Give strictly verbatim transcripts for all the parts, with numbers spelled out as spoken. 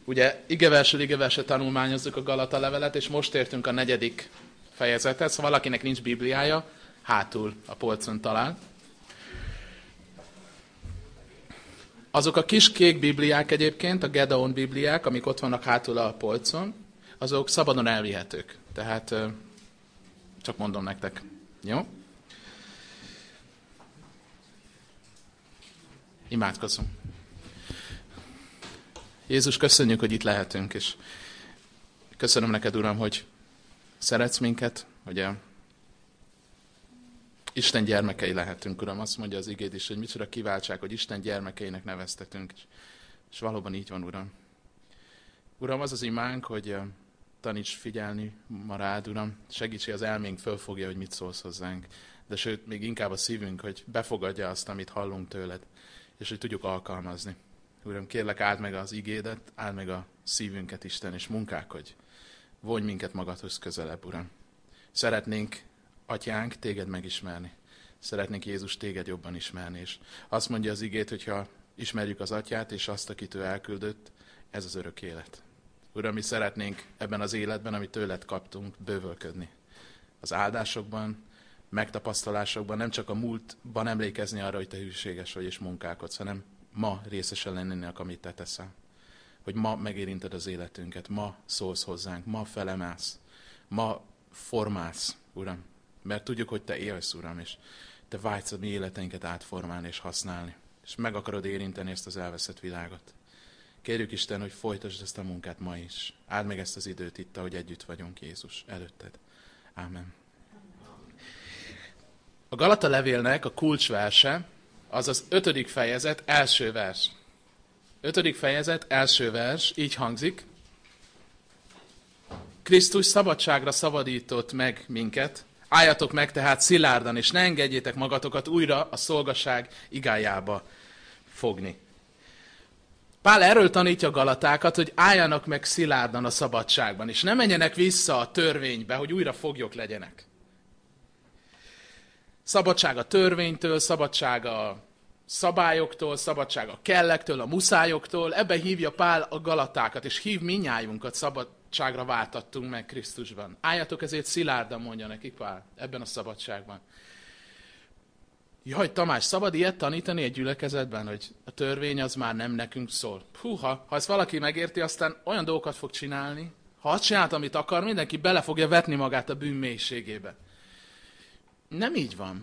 Ugye igeversről igeversre tanulmányozzuk a Galata levelet, és most értünk a negyedik fejezethez. Ha valakinek nincs Bibliája, hátul a polcon talál. Azok a kis kék bibliák egyébként, a Gedeon bibliák, amik ott vannak hátul a polcon, azok szabadon elvihetők. Tehát csak mondom nektek. Jó? Imádkozzunk. Jézus, köszönjük, hogy itt lehetünk, és köszönöm neked, Uram, hogy szeretsz minket, hogy a Isten gyermekei lehetünk, Uram. Azt mondja az igéd is, hogy micsoda kiváltság, hogy Isten gyermekeinek neveztetünk, és, és valóban így van, Uram. Uram, az az imánk, hogy taníts figyelni ma rád, Uram, segíts, hogy az elménk fölfogja, hogy mit szólsz hozzánk, de sőt, még inkább a szívünk, hogy befogadja azt, amit hallunk tőled, és hogy tudjuk alkalmazni. Uram, kérlek, áld meg az igédet, áld meg a szívünket, Isten, és munkálkodj. Vonj minket magadhoz közelebb, Uram. Szeretnénk, Atyánk, téged megismerni. Szeretnénk, Jézus, téged jobban ismerni. És azt mondja az igét, hogyha ismerjük az Atyát, és azt, akit ő elküldött, ez az örök élet. Uram, mi szeretnénk ebben az életben, amit tőled kaptunk, bővölködni. Az áldásokban, megtapasztalásokban, nem csak a múltban emlékezni arra, hogy te hűséges vagy és munkálkodsz, hanem ma részesen lenni ennek, amit te teszel. Hogy ma megérinted az életünket, ma szólsz hozzánk, ma felemelsz, ma formálsz, Uram. Mert tudjuk, hogy te élsz, Uram, és te vágysz a mi életeinket átformálni és használni. És meg akarod érinteni ezt az elveszett világot. Kérjük, Isten, hogy folytasd ezt a munkát ma is. Áld meg ezt az időt itt, ahogy együtt vagyunk, Jézus, előtted. Ámen. A Galata levélnek a kulcsverse az az ötödik fejezet első vers. Ötödik fejezet első vers, így hangzik. Krisztus szabadságra szabadított meg minket, álljatok meg tehát szilárdan, és ne engedjétek magatokat újra a szolgaság igájába fogni. Pál erről tanítja a galatákat, hogy álljanak meg szilárdan a szabadságban, és ne menjenek vissza a törvénybe, hogy újra foglyok legyenek. Szabadság a törvénytől, szabadság a szabályoktól, szabadság a kellektől, a muszályoktól. Ebbe hívja Pál a galatákat, és hív minnyájunkat, szabadságra váltattunk meg Krisztusban. Álljatok ezért szilárdan, mondja nekik Pál, ebben a szabadságban. Jaj, Tamás, szabad ilyet tanítani egy gyülekezetben, hogy a törvény az már nem nekünk szól? Húha, ha ezt valaki megérti, aztán olyan dolgokat fog csinálni, ha azt csinált, amit akar, mindenki bele fogja vetni magát a bűn mélységébe. Nem így van.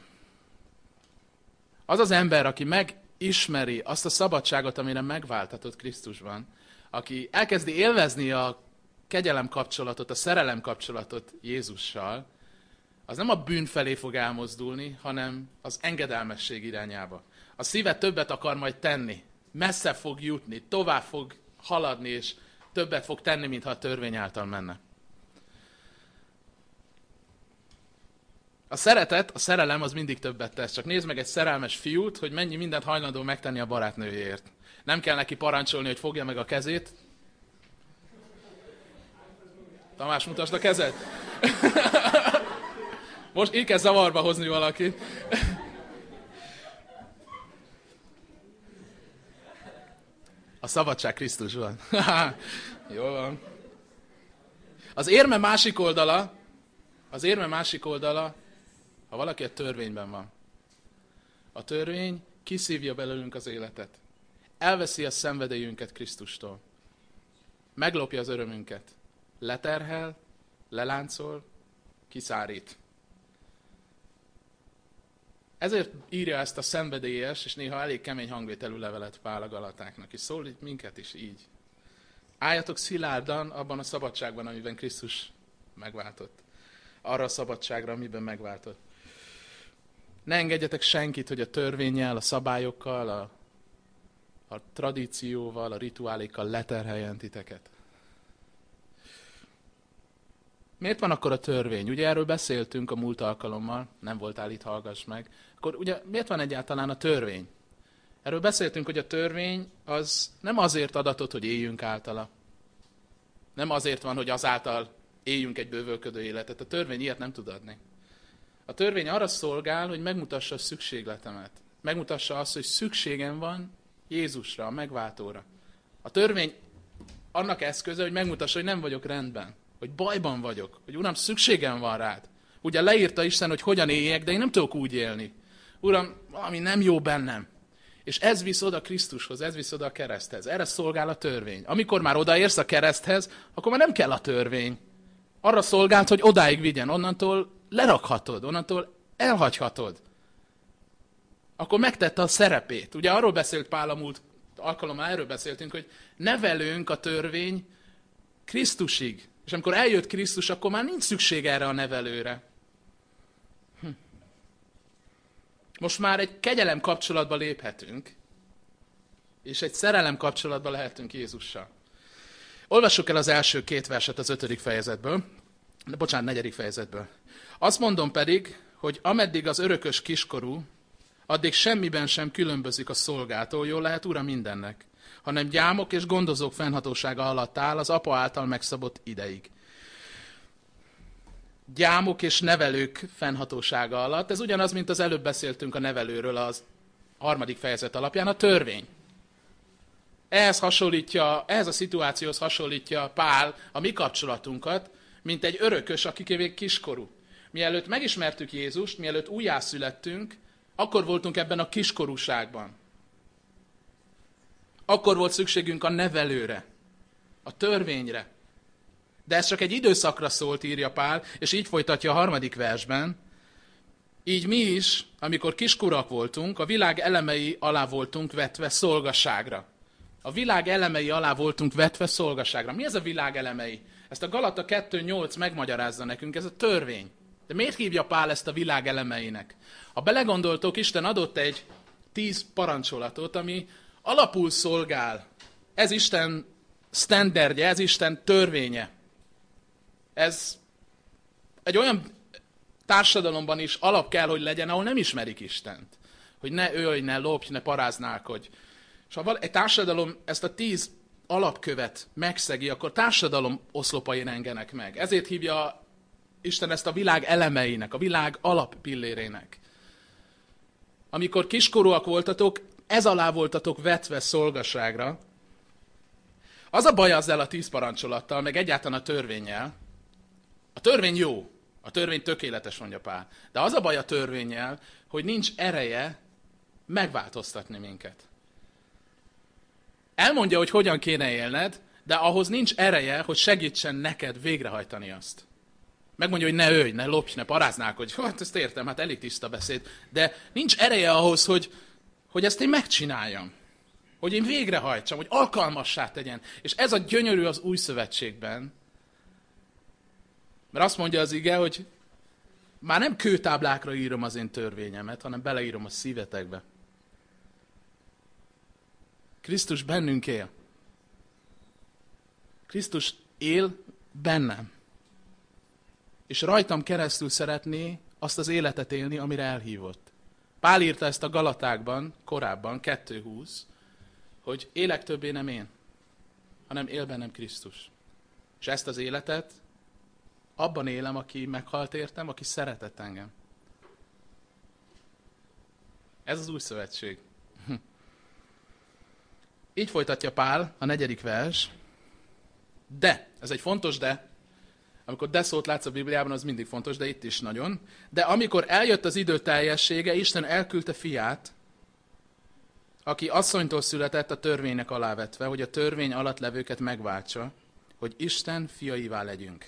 Az az ember, aki megismeri azt a szabadságot, amire megváltatott Krisztusban, aki elkezdi élvezni a kegyelem kapcsolatot, a szerelem kapcsolatot Jézussal, az nem a bűn felé fog elmozdulni, hanem az engedelmesség irányába. A szíve többet akar majd tenni, messze fog jutni, tovább fog haladni, és többet fog tenni, mintha a törvény által menne. A szeretet, a szerelem az mindig többet tesz. Csak nézd meg egy szerelmes fiút, hogy mennyi mindent hajlandó megtenni a barátnőjéért. Nem kell neki parancsolni, hogy fogja meg a kezét. Tamás, mutasd a kezed! Most így kell zavarba hozni valakit. A szabadság Krisztusban. Jól van. Az érme másik oldala, az érme másik oldala, ha valaki a törvényben van. A törvény kiszívja belőlünk az életet. Elveszi a szenvedélyünket Krisztustól. Meglopja az örömünket. Leterhel, leláncol, kiszárít. Ezért írja ezt a szenvedélyes, és néha elég kemény hangvételű levelet Pál a galatáknak, és szólít minket is így. Álljatok szilárdan abban a szabadságban, amiben Krisztus megváltott. Arra a szabadságra, amiben megváltott. Ne engedjetek senkit, hogy a törvénnyel, a szabályokkal, a, a tradícióval, a rituálékkal leterheljen titeket. Miért van akkor a törvény? Ugye erről beszéltünk a múlt alkalommal, nem voltál itt, hallgass meg. Akkor ugye miért van egyáltalán a törvény? Erről beszéltünk, hogy a törvény az nem azért adatot, hogy éljünk általa. Nem azért van, hogy azáltal éljünk egy bővölködő életet. A törvény ilyet nem tud adni. A törvény arra szolgál, hogy megmutassa a szükségletemet. Megmutassa azt, hogy szükségem van Jézusra, a megváltóra. A törvény annak eszköze, hogy megmutassa, hogy nem vagyok rendben. Hogy bajban vagyok. Hogy Uram, szükségem van rád. Ugye leírta Isten, hogy hogyan éljek, de én nem tudok úgy élni. Uram, valami nem jó bennem. És ez visz oda Krisztushoz, ez visz oda a kereszthez. Erre szolgál a törvény. Amikor már odaérsz a kereszthez, akkor már nem kell a törvény. Arra szolgált, hogy odáig vigyen. Onnantól lerakhatod, onnantól elhagyhatod. Akkor megtette a szerepét. Ugye arról beszélt Pál a múlt alkalommal, erről beszéltünk, hogy nevelünk a törvény Krisztusig. És amikor eljött Krisztus, akkor már nincs szükség erre a nevelőre. Hm. Most már egy kegyelem kapcsolatba léphetünk, és egy szerelem kapcsolatba lehetünk Jézussal. Olvassuk el az első két verset az ötödik fejezetből, de bocsánat, negyedik fejezetből. Azt mondom pedig, hogy ameddig az örökös kiskorú, addig semmiben sem különbözik a szolgától, jól lehet ura mindennek, hanem gyámok és gondozók fennhatósága alatt áll az apa által megszabott ideig. Gyámok és nevelők fennhatósága alatt, ez ugyanaz, mint az előbb beszéltünk a nevelőről az harmadik fejezet alapján, a törvény. Ehhez hasonlítja, ehhez a szituációhoz hasonlítja Pál a mi kapcsolatunkat, mint egy örökös, aki még kiskorú. Mielőtt megismertük Jézust, mielőtt újjászülettünk, akkor voltunk ebben a kiskorúságban. Akkor volt szükségünk a nevelőre, a törvényre. De ez csak egy időszakra szólt, írja Pál, és így folytatja a harmadik versben. Így mi is, amikor kiskorúak voltunk, a világ elemei alá voltunk vetve szolgaságra. A világ elemei alá voltunk vetve szolgaságra. Mi ez a világ elemei? Ezt a Galata kettő nyolc megmagyarázza nekünk, ez a törvény. De miért hívja Pál ezt a világ elemeinek? Ha belegondoltok, Isten adott egy tíz parancsolatot, ami alapul szolgál. Ez Isten sztenderdje, ez Isten törvénye. Ez egy olyan társadalomban is alap kell, hogy legyen, ahol nem ismerik Istent. Hogy ne ölj, ne lopj, ne paráználkodj. És ha egy társadalom ezt a tíz alapkövet megszegi, akkor társadalom oszlopai rengenek meg. Ezért hívja Isten ezt a világ elemeinek, a világ alappillérének. Amikor kiskorúak voltatok, ez alá voltatok vetve szolgaságra. Az a baj ezzel a tíz parancsolattal, meg egyáltalán a törvénnyel. A törvény jó, a törvény tökéletes, mondja Pál. De az a baj a törvénnyel, hogy nincs ereje megváltoztatni minket. Elmondja, hogy hogyan kéne élned, de ahhoz nincs ereje, hogy segítsen neked végrehajtani azt. Megmondja, hogy ne ölj, ne lopj, ne paráználkodj. Hát ezt értem, hát elég tiszta beszéd. De nincs ereje ahhoz, hogy, hogy ezt én megcsináljam. Hogy én végrehajtsam, hogy alkalmassá tegyen. És ez a gyönyörű az új szövetségben. Mert azt mondja az ige, hogy már nem kőtáblákra írom az én törvényemet, hanem beleírom a szívetekbe. Krisztus bennünk él. Krisztus él bennem. És rajtam keresztül szeretné azt az életet élni, amire elhívott. Pál írta ezt a Galatákban, korábban, kettő húsz, hogy élek többé nem én, hanem él bennem Krisztus. És ezt az életet abban élem, aki meghalt értem, aki szeretett engem. Ez az új szövetség. Így folytatja Pál, a negyedik vers. De, ez egy fontos de, amikor de szót látsz a Bibliában, az mindig fontos, de itt is nagyon. De amikor eljött az idő teljessége, Isten elküldte fiát, aki asszonytól született a törvénynek alávetve, hogy a törvény alatt levőket megváltsa, hogy Isten fiaivá legyünk.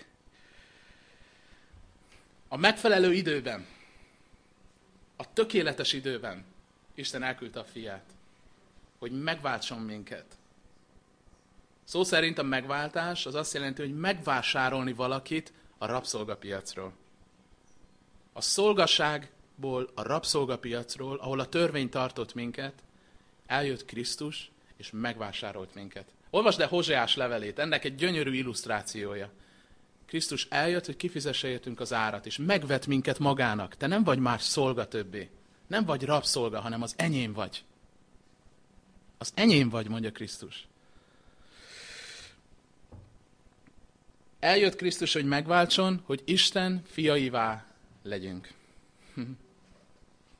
A megfelelő időben, a tökéletes időben Isten elküldte a fiát, hogy megváltson minket. Szó szerint a megváltás az azt jelenti, hogy megvásárolni valakit a rabszolgapiacról. A szolgaságból, a rabszolgapiacról, ahol a törvény tartott minket, eljött Krisztus, és megvásárolt minket. Olvasd el Hozseás levelét, ennek egy gyönyörű illusztrációja. Krisztus eljött, hogy kifizesse értünk az árat, és megvet minket magának. Te nem vagy más szolga többé. Nem vagy rabszolga, hanem az enyém vagy. Az enyém vagy, mondja Krisztus. Eljött Krisztus, hogy megváltson, hogy Isten fiaivá legyünk.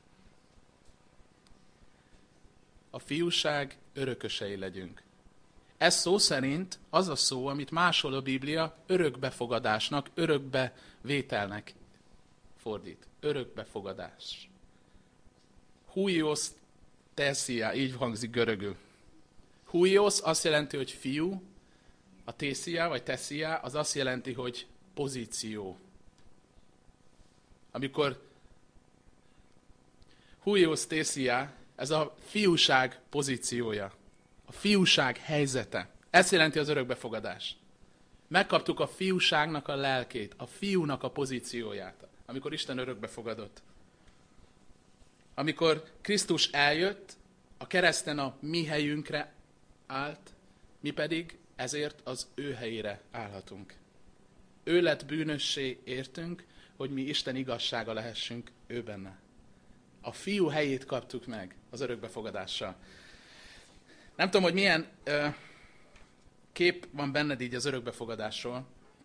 A fiúság örökösei legyünk. Ez szó szerint az a szó, amit máshol a Biblia örökbefogadásnak, örökbevételnek fordít. Örökbefogadás. Huios tesia, így hangzik görögül. Huios azt jelenti, hogy fiú, a tesia vagy tesia az azt jelenti, hogy pozíció. Amikor huios tesia, ez a fiúság pozíciója. A fiúság helyzete. Ez jelenti az örökbefogadás. Megkaptuk a fiúságnak a lelkét, a fiúnak a pozícióját, amikor Isten örökbefogadott. Amikor Krisztus eljött, a kereszten a mi helyünkre állt, mi pedig ezért az ő helyére állhatunk. Ő lett bűnössé értünk, hogy mi Isten igazsága lehessünk ő benne. A fiú helyét kaptuk meg az örökbefogadással. Nem tudom, hogy milyen ö, kép van benned így az örökbefogadásról.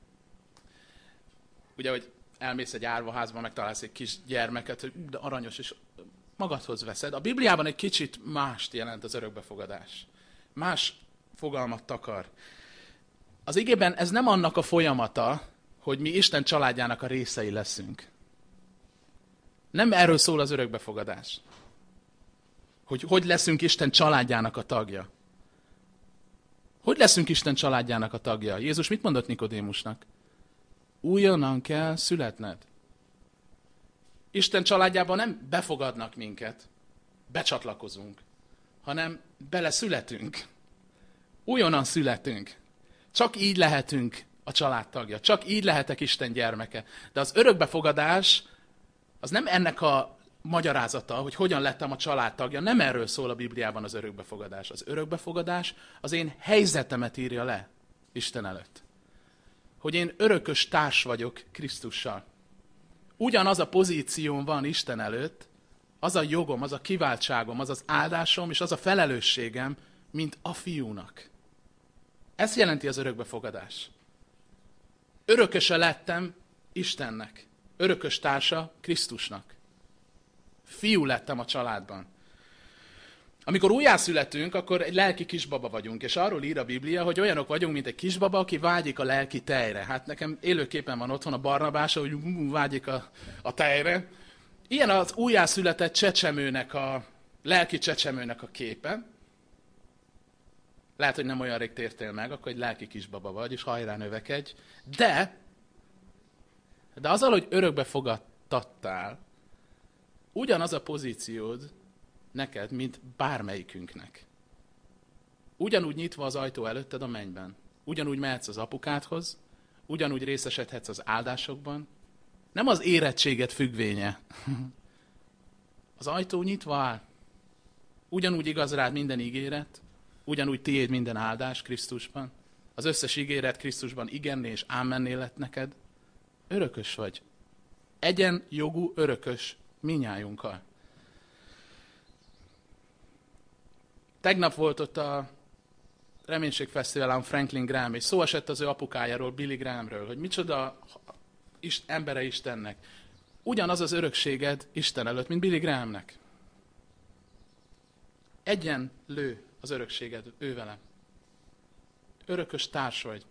Ugye, hogy elmész egy árvaházba, megtalálsz egy kis gyermeket, hogy de aranyos, és magadhoz veszed. A Bibliában egy kicsit mást jelent az örökbefogadás. Más fogalmat takar. Az igében ez nem annak a folyamata, hogy mi Isten családjának a részei leszünk. Nem erről szól az örökbefogadás. Hogy hogy leszünk Isten családjának a tagja. Hogy leszünk Isten családjának a tagja? Jézus mit mondott Nikodémusnak? Újonnan kell születned. Isten családjában nem befogadnak minket, becsatlakozunk, hanem beleszületünk. Újonnan születünk. Csak így lehetünk a családtagja. Csak így lehetek Isten gyermeke. De az örökbefogadás az nem ennek a magyarázata, hogy hogyan lettem a családtagja. Nem erről szól a Bibliában az örökbefogadás. Az örökbefogadás az én helyzetemet írja le Isten előtt. Hogy én örökös társ vagyok Krisztussal. Ugyanaz a pozícióm van Isten előtt, az a jogom, az a kiváltságom, az az áldásom és az a felelősségem, mint a fiúnak. Ez jelenti az örökbefogadás. Örököse lettem Istennek. Örökös társa Krisztusnak. Fiú lettem a családban. Amikor újjászületünk, akkor egy lelki kisbaba vagyunk, és arról ír a Biblia, hogy olyanok vagyunk, mint egy kisbaba, aki vágyik a lelki tejre. Hát nekem élőképpen van otthon a Barnabás, hogy vágyik a, a tejre. Ilyen az újjászületett csecsemőnek, a lelki csecsemőnek a képe. Lehet, hogy nem olyan rég tértél meg, akkor egy lelki kisbaba vagy, és hajrá növekedj. De, de azzal, hogy örökbe fogadtattál, ugyanaz a pozíciód neked, mint bármelyikünknek. Ugyanúgy nyitva az ajtó előtted a mennyben. Ugyanúgy mehetsz az apukádhoz, ugyanúgy részesedhetsz az áldásokban. Nem az érettséget függvénye. Az ajtó nyitva áll. Ugyanúgy igaz rád minden ígéret, ugyanúgy tiéd minden áldás Krisztusban. Az összes ígéret Krisztusban igenné és ámenné lett neked. Örökös vagy. Egyen jogú örökös minnyájunkkal. Tegnap volt ott a Reménységfesztiválon Franklin Graham, és szó esett az ő apukájáról, Billy Grahamről, hogy micsoda embere Istennek. Ugyanaz az örökséged Isten előtt, mint Billy Grahamnek. Egyenlő az örökséged ő vele. Örökös társ vagy.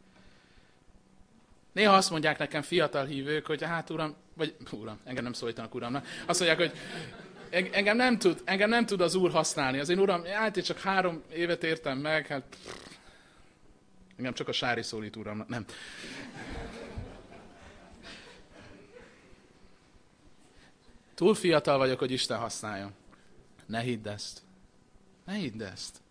Néha azt mondják nekem fiatal hívők, hogy hát uram, vagy uram, engem nem szólítanak uramnak, azt mondják, hogy engem nem tud, engem nem tud az Úr használni. Az én uram, hát én csak három évet értem meg, hát pff, engem csak a Sári szólít uramnak, nem. Túl fiatal vagyok, hogy Isten használjon. Ne hidd ezt. Ne hidd ezt.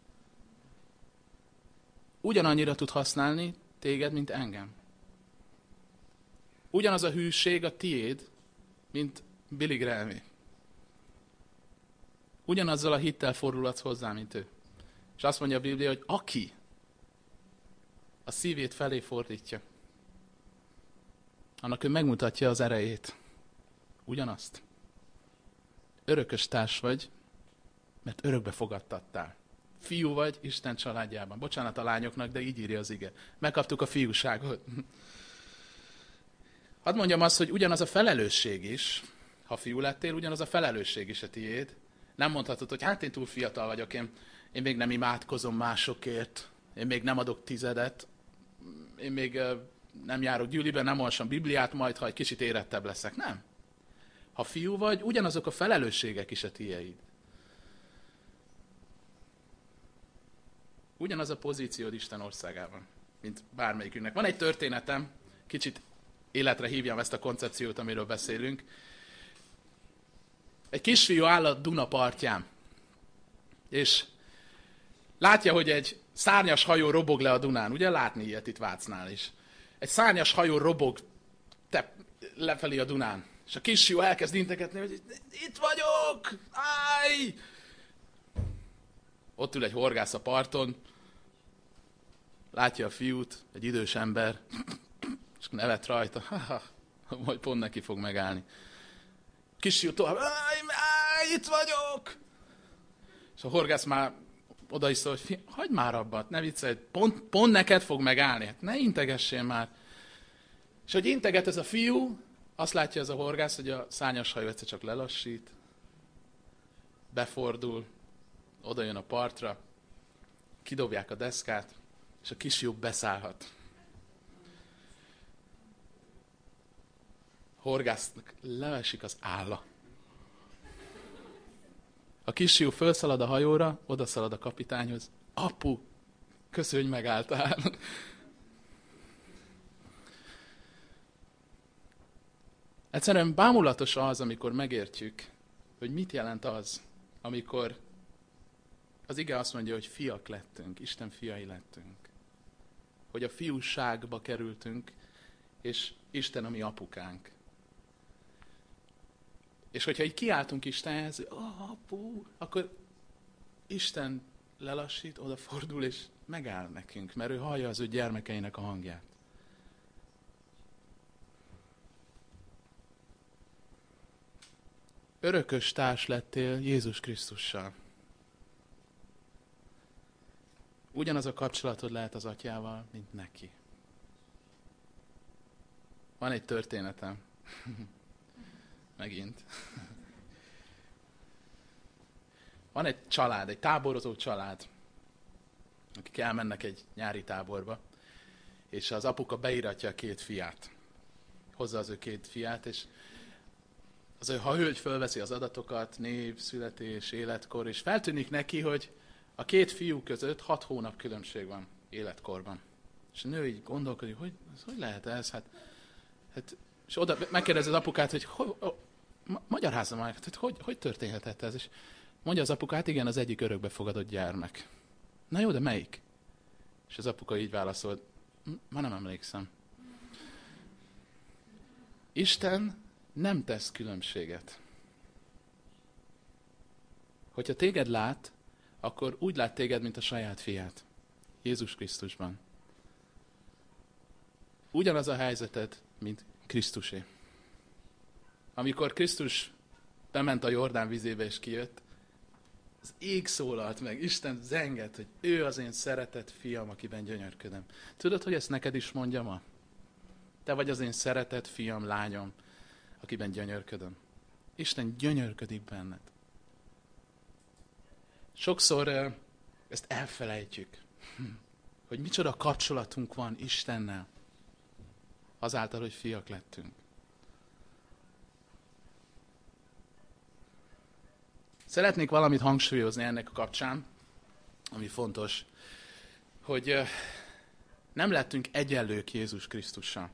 Ugyanannyira tud használni téged, mint engem. Ugyanaz a hűség a tiéd, mint Billy Grahamé. Ugyanazzal a hittel fordulhatsz hozzá, mint ő. És azt mondja a Biblia, hogy aki a szívét felé fordítja, annak ő megmutatja az erejét. Ugyanazt. Örökös társ vagy, mert örökbe fogadtattál. Fiú vagy Isten családjában. Bocsánat a lányoknak, de így írja az ige. Megkaptuk a fiúságot. Hadd mondjam azt, hogy ugyanaz a felelősség is, ha fiú lettél, ugyanaz a felelősség is a tiéd. Nem mondhatod, hogy hát én túl fiatal vagyok, én, én még nem imádkozom másokért. én még nem adok tizedet, én még nem járok gyűlibe, nem olvasom Bibliát, majd ha egy kicsit érettebb leszek. Nem. Ha fiú vagy, ugyanazok a felelősségek is a tiéd. Ugyanaz a pozíciód Isten országában, mint bármelyikünknek. Van egy történetem, kicsit életre hívjam ezt a koncepciót, amiről beszélünk. Egy kisfiú áll a Duna partján, és látja, hogy egy szárnyas hajó robog le a Dunán. Ugye látni ilyet itt Vácnál is. Egy szárnyas hajó robog te, lefelé a Dunán. És a kisfiú elkezd integetni, hogy itt vagyok! Állj! Ott ül egy horgász a parton, látja a fiút, egy idős ember, és nevet rajta. Majd pont neki fog megállni. A kisfiú tovább, állj, állj, itt vagyok! És a horgász már oda is szól, hogy hagyd már abba, ne viccelj, pont, pont neked fog megállni. Hát ne integessél már. És hogy integet ez a fiú, azt látja ez a horgász, hogy a szárnyas hajó egyszer csak lelassít, befordul, oda jön a partra, kidobják a deszkát, és a kisfiú beszállhat. A horgásznak leesik az álla. A kisfiú fölszalad a hajóra, odaszalad a kapitányhoz. Apu, köszönj, hogy megálltál. Egyszerűen bámulatos az, amikor megértjük, hogy mit jelent az, amikor az ige azt mondja, hogy fiak lettünk, Isten fiai lettünk. Hogy a fiúságba kerültünk, és Isten a mi apukánk. És hogyha így kiáltunk Istenhez, hogy oh, apu, akkor Isten lelassít, odafordul, és megáll nekünk, mert ő hallja az ő gyermekeinek a hangját. Örökös társ lettél Jézus Krisztussal. Ugyanaz a kapcsolatod lehet az atyával, mint neki. Van egy történetem. Megint. Van egy család, egy táborozó család, akik elmennek egy nyári táborba, és az apuka beíratja a két fiát. Hozza az ő két fiát, és az ő ha hölgy fölveszi az adatokat, név, születés, életkor, és feltűnik neki, hogy a két fiú között hat hónap különbség van életkorban. És a nő így gondolkodik, hogy ez hogy lehet ez? Hát, hát, és oda megkérdezi az apukát, hogy ho, ho, ma, magyarázza már, hogy, hogy hogy történhetett ez? És mondja az apukát, igen, az egyik örökbefogadott gyermek. Na jó, de melyik? És az apuka így válaszolt, már nem emlékszem. Isten nem tesz különbséget. Hogyha téged lát, akkor úgy lát téged, mint a saját fiát. Jézus Krisztusban. Ugyanaz a helyzeted, mint Krisztusé. Amikor Krisztus bement a Jordán vizébe és kijött, az ég szólalt meg, Isten zengett, hogy ő az én szeretett fiam, akiben gyönyörködöm. Tudod, hogy ezt neked is mondja ma? Te vagy az én szeretett fiam, lányom, akiben gyönyörködöm. Isten gyönyörködik benned. Sokszor ezt elfelejtjük, hogy micsoda kapcsolatunk van Istennel, azáltal, hogy fiak lettünk. Szeretnék valamit hangsúlyozni ennek a kapcsán, ami fontos, hogy nem lettünk egyenlők Jézus Krisztussal.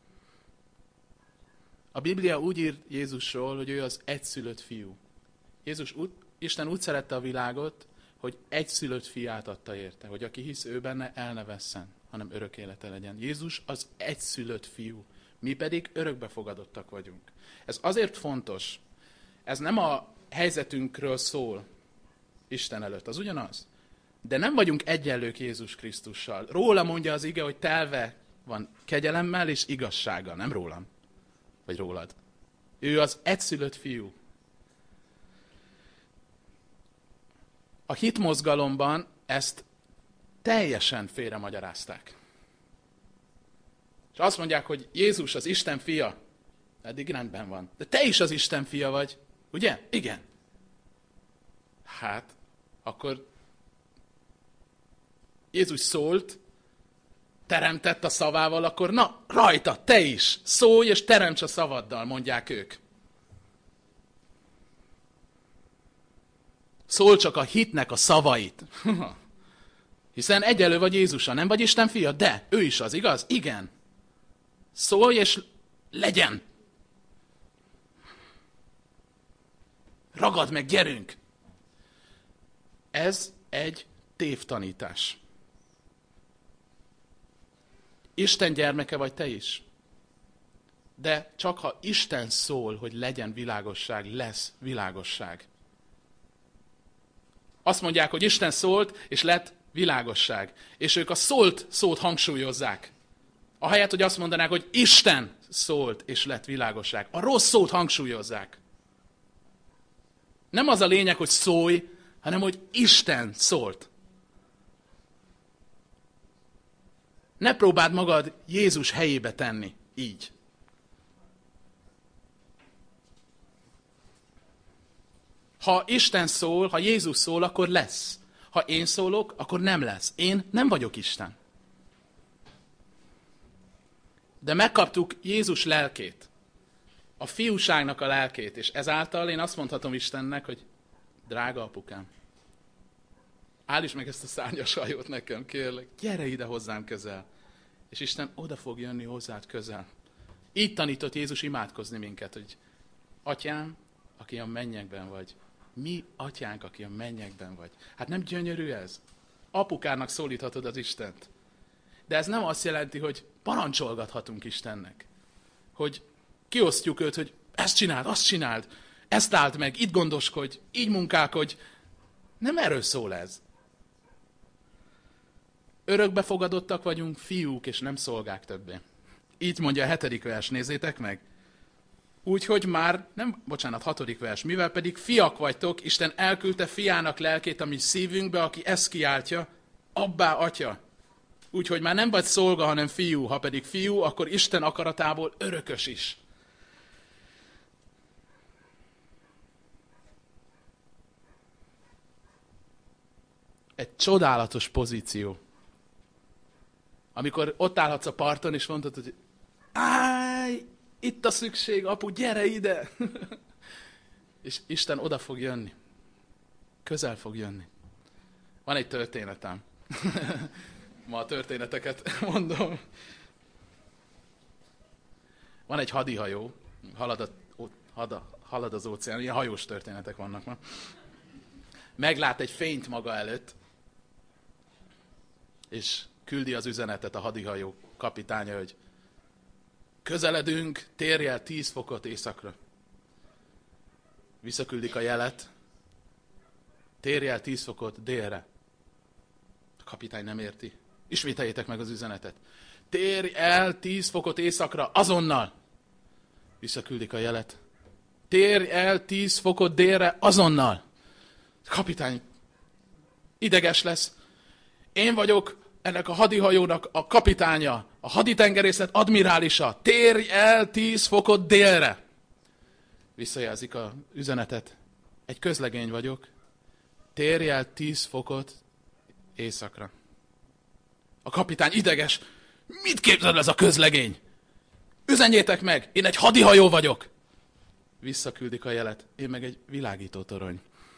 A Biblia úgy ír Jézusról, hogy ő az egyszülött fiú. Jézus úgy, Isten úgy szerette a világot, hogy egyszülött fiát adta érte, hogy aki hisz ő benne, el ne vesszen, hanem örök élete legyen. Jézus az egyszülött fiú, mi pedig örökbefogadottak vagyunk. Ez azért fontos, ez nem a helyzetünkről szól Isten előtt, az ugyanaz. De nem vagyunk egyenlők Jézus Krisztussal. Róla mondja az ige, hogy telve van kegyelemmel és igazsággal, nem rólam, vagy rólad. Ő az egyszülött fiú. A hitmozgalomban ezt teljesen félremagyarázták. És azt mondják, hogy Jézus az Isten fia. Eddig rendben van. De te is az Isten fia vagy. Ugye? Igen. Hát, akkor Jézus szólt, teremtett a szavával, akkor na, rajta, te is, szólj és teremts a szavaddal, mondják ők. Szól csak a hitnek a szavait. Hiszen egyelő vagy Jézusa, nem vagy Isten fia, de ő is az, igaz? Igen. Szólj és legyen. Ragad meg, gyerünk. Ez egy tévtanítás. Isten gyermeke vagy te is. De csak ha Isten szól, hogy legyen világosság, lesz világosság. Azt mondják, hogy Isten szólt, és lett világosság. És ők a szólt szót hangsúlyozzák. Ahelyett, hogy azt mondanák, hogy Isten szólt, és lett világosság. A rossz szót hangsúlyozzák. Nem az a lényeg, hogy szólj, hanem hogy Isten szólt. Ne próbáld magad Jézus helyébe tenni így. Ha Isten szól, ha Jézus szól, akkor lesz. Ha én szólok, akkor nem lesz. Én nem vagyok Isten. De megkaptuk Jézus lelkét, a fiúságnak a lelkét, és ezáltal én azt mondhatom Istennek, hogy drága apukám, állíts meg ezt a szárnyas hajót nekem, kérlek, gyere ide hozzám közel. És Isten oda fog jönni hozzád közel. Így tanított Jézus imádkozni minket, hogy Atyám, aki a mennyekben vagy. Mi atyánk, aki a mennyekben vagy. Hát nem gyönyörű ez? Apukának szólíthatod az Istent. De ez nem azt jelenti, hogy parancsolgathatunk Istennek. Hogy kiosztjuk őt, hogy ezt csináld, azt csináld, ezt áld meg, itt gondoskodj, így munkálkodj. Nem erről szól ez. Örökbefogadottak vagyunk, fiúk, és nem szolgák többé. Így mondja a hetedik vers, nézzétek meg. Úgyhogy már, nem, bocsánat, hatodik vers, mivel pedig fiak vagytok, Isten elküldte fiának lelkét a mi szívünkbe, aki ezt kiáltja, abbá, atya. Úgyhogy már nem vagy szolga, hanem fiú, ha pedig fiú, akkor Isten akaratából örökös is. Egy csodálatos pozíció. Amikor ott állhatsz a parton, és mondod, hogy állj, itt a szükség, apu, gyere ide! És Isten oda fog jönni. Közel fog jönni. Van egy történetem. Ma a történeteket mondom. Van egy hadihajó, halad, a, hada, halad az óceán, ilyen hajós történetek vannak ma. Meglát egy fényt maga előtt, és küldi az üzenetet a hadihajó kapitánya, hogy közeledünk, térj el tíz fokot északra. Visszaküldik a jelet, térj el tíz fokot délre. A kapitány nem érti. Ismételjétek meg az üzenetet. Térj el tíz fokot északra, azonnal. Visszaküldik a jelet. Térj el tíz fokot délre, azonnal. A kapitány ideges lesz. Én vagyok ennek a hadihajónak a kapitánya, a haditengerészet admirálisa. Térj el tíz fokot délre. Visszajelzik az üzenetet. Egy közlegény vagyok. Térj el tíz fokot északra. A kapitány ideges. Mit képzel ez a közlegény? Üzenjétek meg, én egy hadihajó vagyok. Visszaküldik a jelet. Én meg egy világító torony.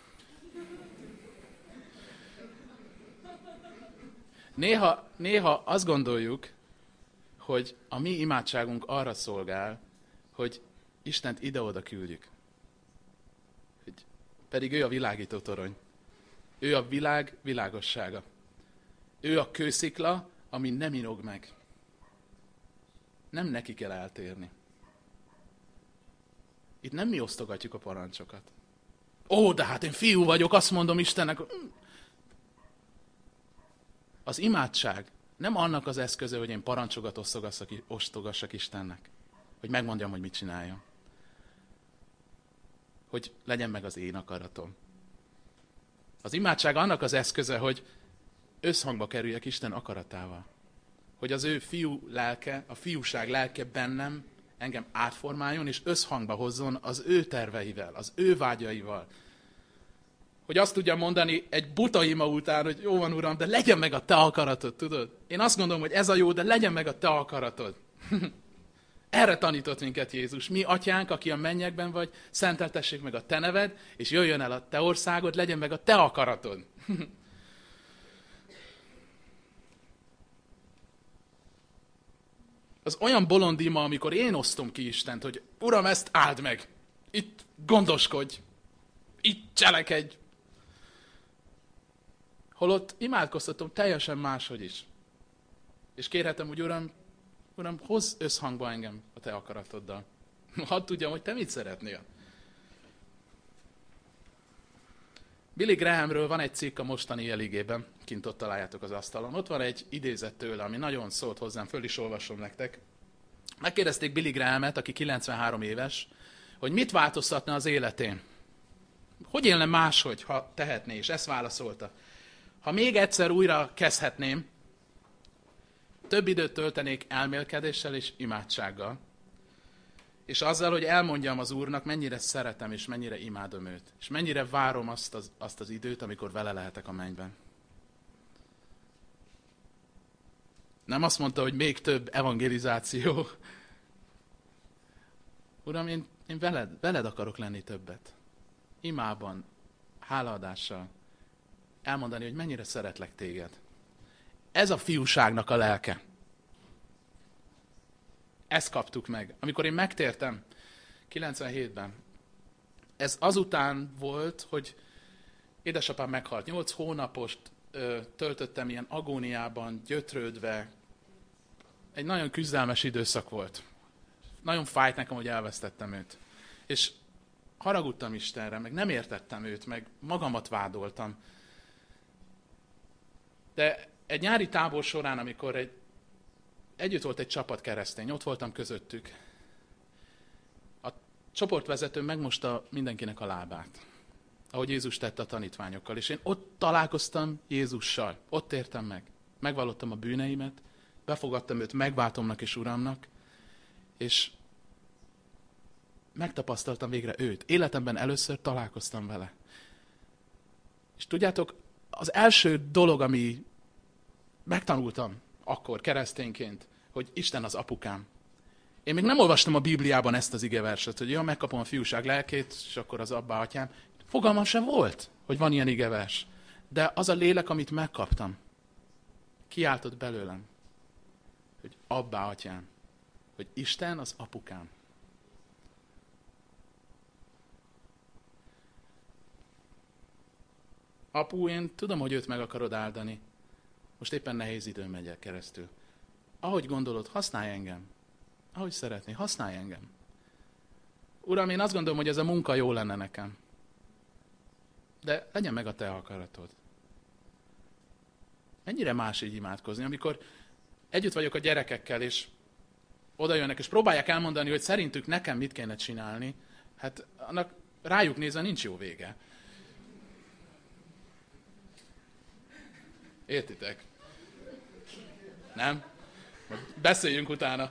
Néha, néha azt gondoljuk, hogy a mi imádságunk arra szolgál, hogy Istent ide-oda küldjük. Hogy pedig ő a világító torony. Ő a világ világossága. Ő a kőszikla, ami nem inog meg. Nem neki kell eltérni. Itt nem mi osztogatjuk a parancsokat. Ó, de hát én fiú vagyok, azt mondom Istennek. Az imádság nem annak az eszköze, hogy én parancsokat osztogassak Istennek. Hogy megmondjam, hogy mit csináljon. Hogy legyen meg az én akaratom. Az imádság annak az eszköze, hogy összhangba kerüljek Isten akaratával. Hogy az ő fiú lelke, a fiúság lelke bennem engem átformáljon, és összhangba hozzon az ő terveivel, az ő vágyaival. hogy azt tudja mondani egy buta ima után, hogy jó van, Uram, de legyen meg a te akaratod, tudod? Én azt gondolom, hogy ez a jó, de legyen meg a te akaratod. Erre tanított minket Jézus. Mi, atyánk, aki a mennyekben vagy, szenteltessék meg a te neved, és jöjjön el a te országod, legyen meg a te akaratod. Az olyan bolond ima, amikor én osztom ki Istent, hogy Uram, ezt áld meg, itt gondoskodj, itt cselekedj. Holott imádkoztatom teljesen máshogy is. És kérhetem, hogy Uram, Uram, hozz összhangba engem a te akaratoddal. Hadd tudjam, hogy te mit szeretnél. Billy Grahamről van egy cikk a mostani eligében, kint ott találjátok az asztalon. Ott van egy idézet tőle, ami nagyon szólt hozzám, föl is olvasom nektek. Megkérdezték Billy Grahamet, aki kilencvenhárom éves, hogy mit változtatna az életén. Hogy élne máshogy, ha tehetné, és ezt válaszolta. Ha még egyszer újra kezdhetném, több időt töltenék elmélkedéssel és imádsággal, és azzal, hogy elmondjam az Úrnak, mennyire szeretem, és mennyire imádom őt, és mennyire várom azt az, azt az időt, amikor vele lehetek a mennyben. Nem azt mondta, hogy még több evangelizáció. Uram, én, én veled, veled akarok lenni többet. Imában, hálaadással. Elmondani, hogy mennyire szeretlek téged. Ez a fiúságnak a lelke. Ezt kaptuk meg. Amikor én megtértem kilencvenhétben, ez azután volt, hogy édesapám meghalt. Nyolc hónapost ö, töltöttem ilyen agóniában, gyötrődve. Egy nagyon küzdelmes időszak volt. Nagyon fájt nekem, hogy elvesztettem őt. És haragudtam Istenre, meg nem értettem őt, meg magamat vádoltam. De egy nyári tábor során, amikor egy, együtt volt egy csapat keresztény, ott voltam közöttük, a csoportvezető megmosta mindenkinek a lábát, ahogy Jézus tette a tanítványokkal. És én ott találkoztam Jézussal, ott értem meg. Megvallottam a bűneimet, befogadtam őt megváltomnak és Uramnak, és megtapasztaltam végre őt. Életemben először találkoztam vele. És tudjátok, az első dolog, ami megtanultam akkor keresztényként, hogy Isten az apukám. Én még nem olvastam a Bibliában ezt az igeverset, hogy ja, megkapom a fiúság lelkét, és akkor az abbá atyám. Fogalmam sem volt, hogy van ilyen igevers. De az a lélek, amit megkaptam, kiáltott belőlem, hogy abbá atyám, hogy Isten az apukám. Apu, én tudom, hogy őt meg akarod áldani. Most éppen nehéz időn megyek keresztül. Ahogy gondolod, használj engem. Ahogy szeretné, használj engem. Uram, én azt gondolom, hogy ez a munka jó lenne nekem. De legyen meg a te akaratod. Mennyire más így imádkozni, amikor együtt vagyok a gyerekekkel, és oda jönnek, és próbálják elmondani, hogy szerintük nekem mit kéne csinálni, hát annak rájuk nézve nincs jó vége. Értitek? Nem? Beszéljünk utána.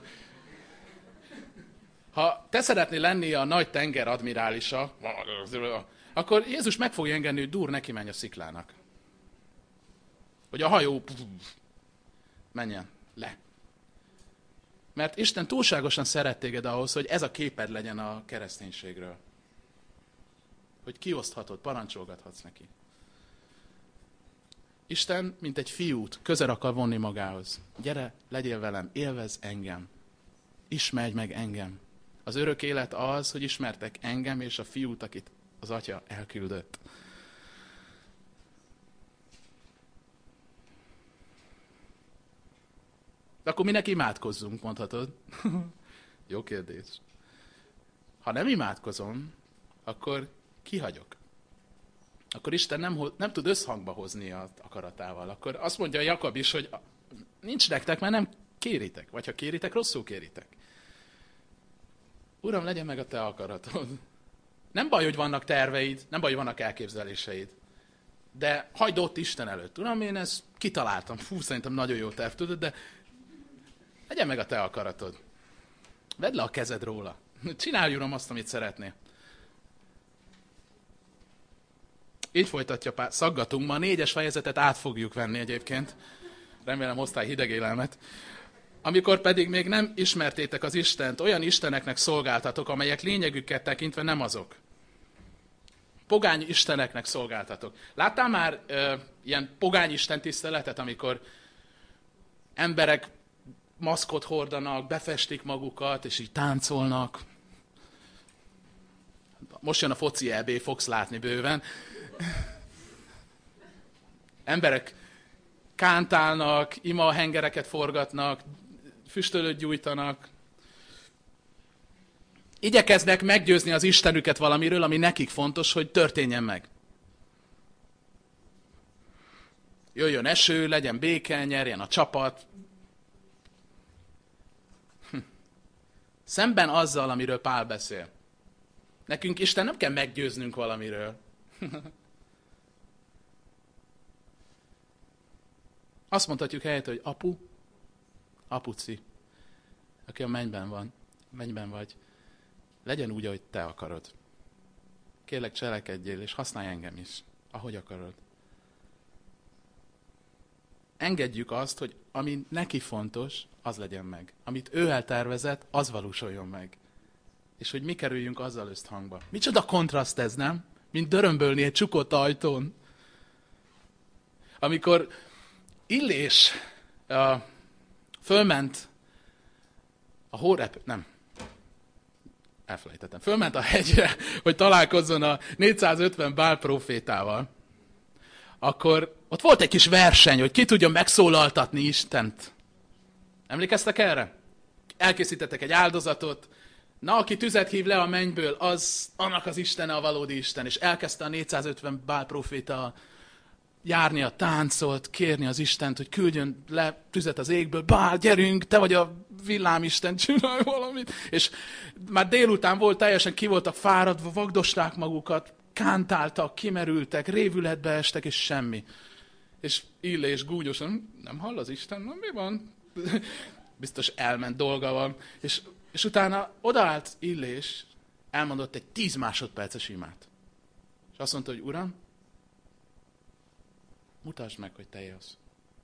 Ha te szeretnél lenni a nagy tenger admirálisa, akkor Jézus meg fogja engedni, hogy dur, neki menj a sziklának. Hogy a hajó menjen le. Mert Isten túlságosan szeret téged ahhoz, hogy ez a képed legyen a kereszténységről. Hogy kioszthatod, parancsolgathatsz neki. Isten, mint egy fiút, közel akar vonni magához. Gyere, legyél velem, élvezz engem. Ismerj meg engem. Az örök élet az, hogy ismertek engem és a fiút, akit az atya elküldött. De akkor minek imádkozzunk, mondhatod? Jó kérdés. Ha nem imádkozom, akkor kihagyok. Akkor Isten nem, nem tud összhangba hozni az akaratával. Akkor azt mondja Jakab is, hogy nincs nektek, mert nem kéritek. Vagy ha kéritek, rosszul kéritek. Uram, legyen meg a te akaratod. Nem baj, hogy vannak terveid, nem baj, hogy vannak elképzeléseid. De hagyd ott Isten előtt. Uram, én ezt kitaláltam. Fú, szerintem nagyon jó terv, tudod, de legyen meg a te akaratod. Vedd le a kezed róla. Csinálj, Uram, azt, amit szeretnél. így folytatja Pál, szaggatunk, ma a négyes fejezetet át fogjuk venni egyébként. Remélem hoztál hideg élelmet. Amikor pedig még nem ismertétek az Istent, olyan isteneknek szolgáltatok, amelyek lényegüket tekintve nem azok. Pogány isteneknek szolgáltatok. Láttál már ö, ilyen pogány istentiszteletet, amikor emberek maszkot hordanak, befestik magukat, és így táncolnak? Most jön a foci é bé, fogsz látni bőven. Emberek kántálnak, imahengereket forgatnak, füstölőt gyújtanak. Igyekeznek meggyőzni az Istenüket valamiről, ami nekik fontos, hogy történjen meg. Jöjjön eső, legyen béke, nyerjen a csapat. Hm. Szemben azzal, amiről Pál beszél. Nekünk Isten nem kell meggyőznünk valamiről. Azt mondhatjuk helyett, hogy apu, apuci, aki a mennyben van, mennyben vagy, legyen úgy, ahogy te akarod. Kérlek, cselekedjél, és használj engem is, ahogy akarod. Engedjük azt, hogy ami neki fontos, az legyen meg. Amit ő eltervezett, az valósuljon meg. És hogy mi kerüljünk azzal összhangba. Micsoda kontraszt ez, nem? Mint dörömbölni egy csukott ajtón. Amikor Illés uh, fölment a Hórep, nem, elfelejtettem, fölment a hegyre, hogy találkozzon a négyszázötven Bál prófétával, akkor ott volt egy kis verseny, hogy ki tudja megszólaltatni Istent. Emlékeztek erre? Elkészítettek egy áldozatot, na, aki tüzet hív le a mennyből, az annak az Istene a valódi Isten, és elkezdte a négyszázötven Bál próféta járni a táncolt, kérni az Istent, hogy küldjön le tüzet az égből. Bál, gyerünk, te vagy a villámisten, csinálj valamit. És már délután volt, teljesen ki voltak fáradva, vagdosták magukat, kántáltak, kimerültek, révületbe estek, és semmi. És Illés gúgyosan, nem hall az Isten? Na, mi van? Biztos elment, dolga van. És, és utána odaállt Illés, elmondott egy tíz másodperces imát. És azt mondta, hogy Uram, mutasd meg, hogy te élsz.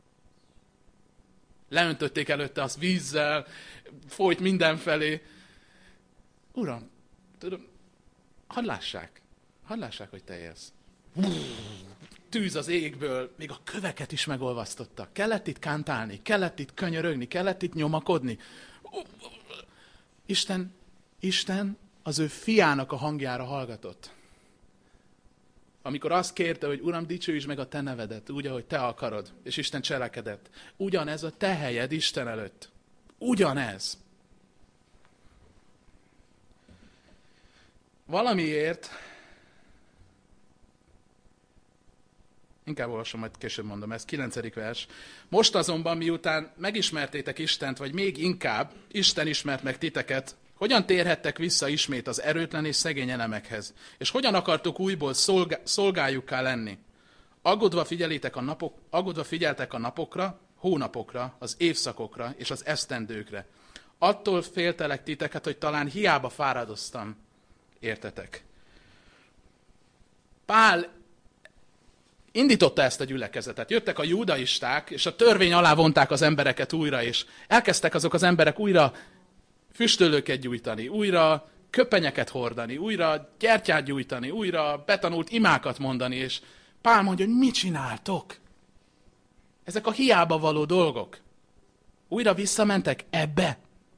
Leöntötték előtte azt vízzel, folyt mindenfelé. Uram, tudom, hadd lássák, hadd lássák, hogy te élsz. Tűz az égből, még a köveket is megolvasztotta. Kellett itt kántálni, kellett itt könyörögni, kellett itt nyomakodni. Isten, Isten az ő fiának a hangjára hallgatott. Amikor azt kérte, hogy Uram, dicsőítsd meg a te nevedet, úgy, ahogy te akarod, és Isten cselekedett. Ugyanez a te helyed Isten előtt. Ugyanez. Valamiért, inkább olvasom, majd később mondom, ez kilencedik vers. Most azonban, miután megismertétek Istent, vagy még inkább, Isten ismert meg titeket, hogyan térhettek vissza ismét az erőtlen és szegény elemekhez? És hogyan akartok újból szolgá- szolgájukká lenni? Aggódva, figyelitek a napok, aggódva figyeltek a napokra, hónapokra, az évszakokra és az esztendőkre. Attól féltelek titeket, hogy talán hiába fáradoztam. Értetek? Pál indította ezt a gyülekezetet. Jöttek a judaisták, és a törvény alá vonták az embereket újra, és elkezdtek azok az emberek újra füstölőket gyújtani, újra köpenyeket hordani, újra gyertyát gyújtani, újra betanult imákat mondani, és Pál mondja, hogy mit csináltok? Ezek a hiába való dolgok. Újra visszamentek ebbe.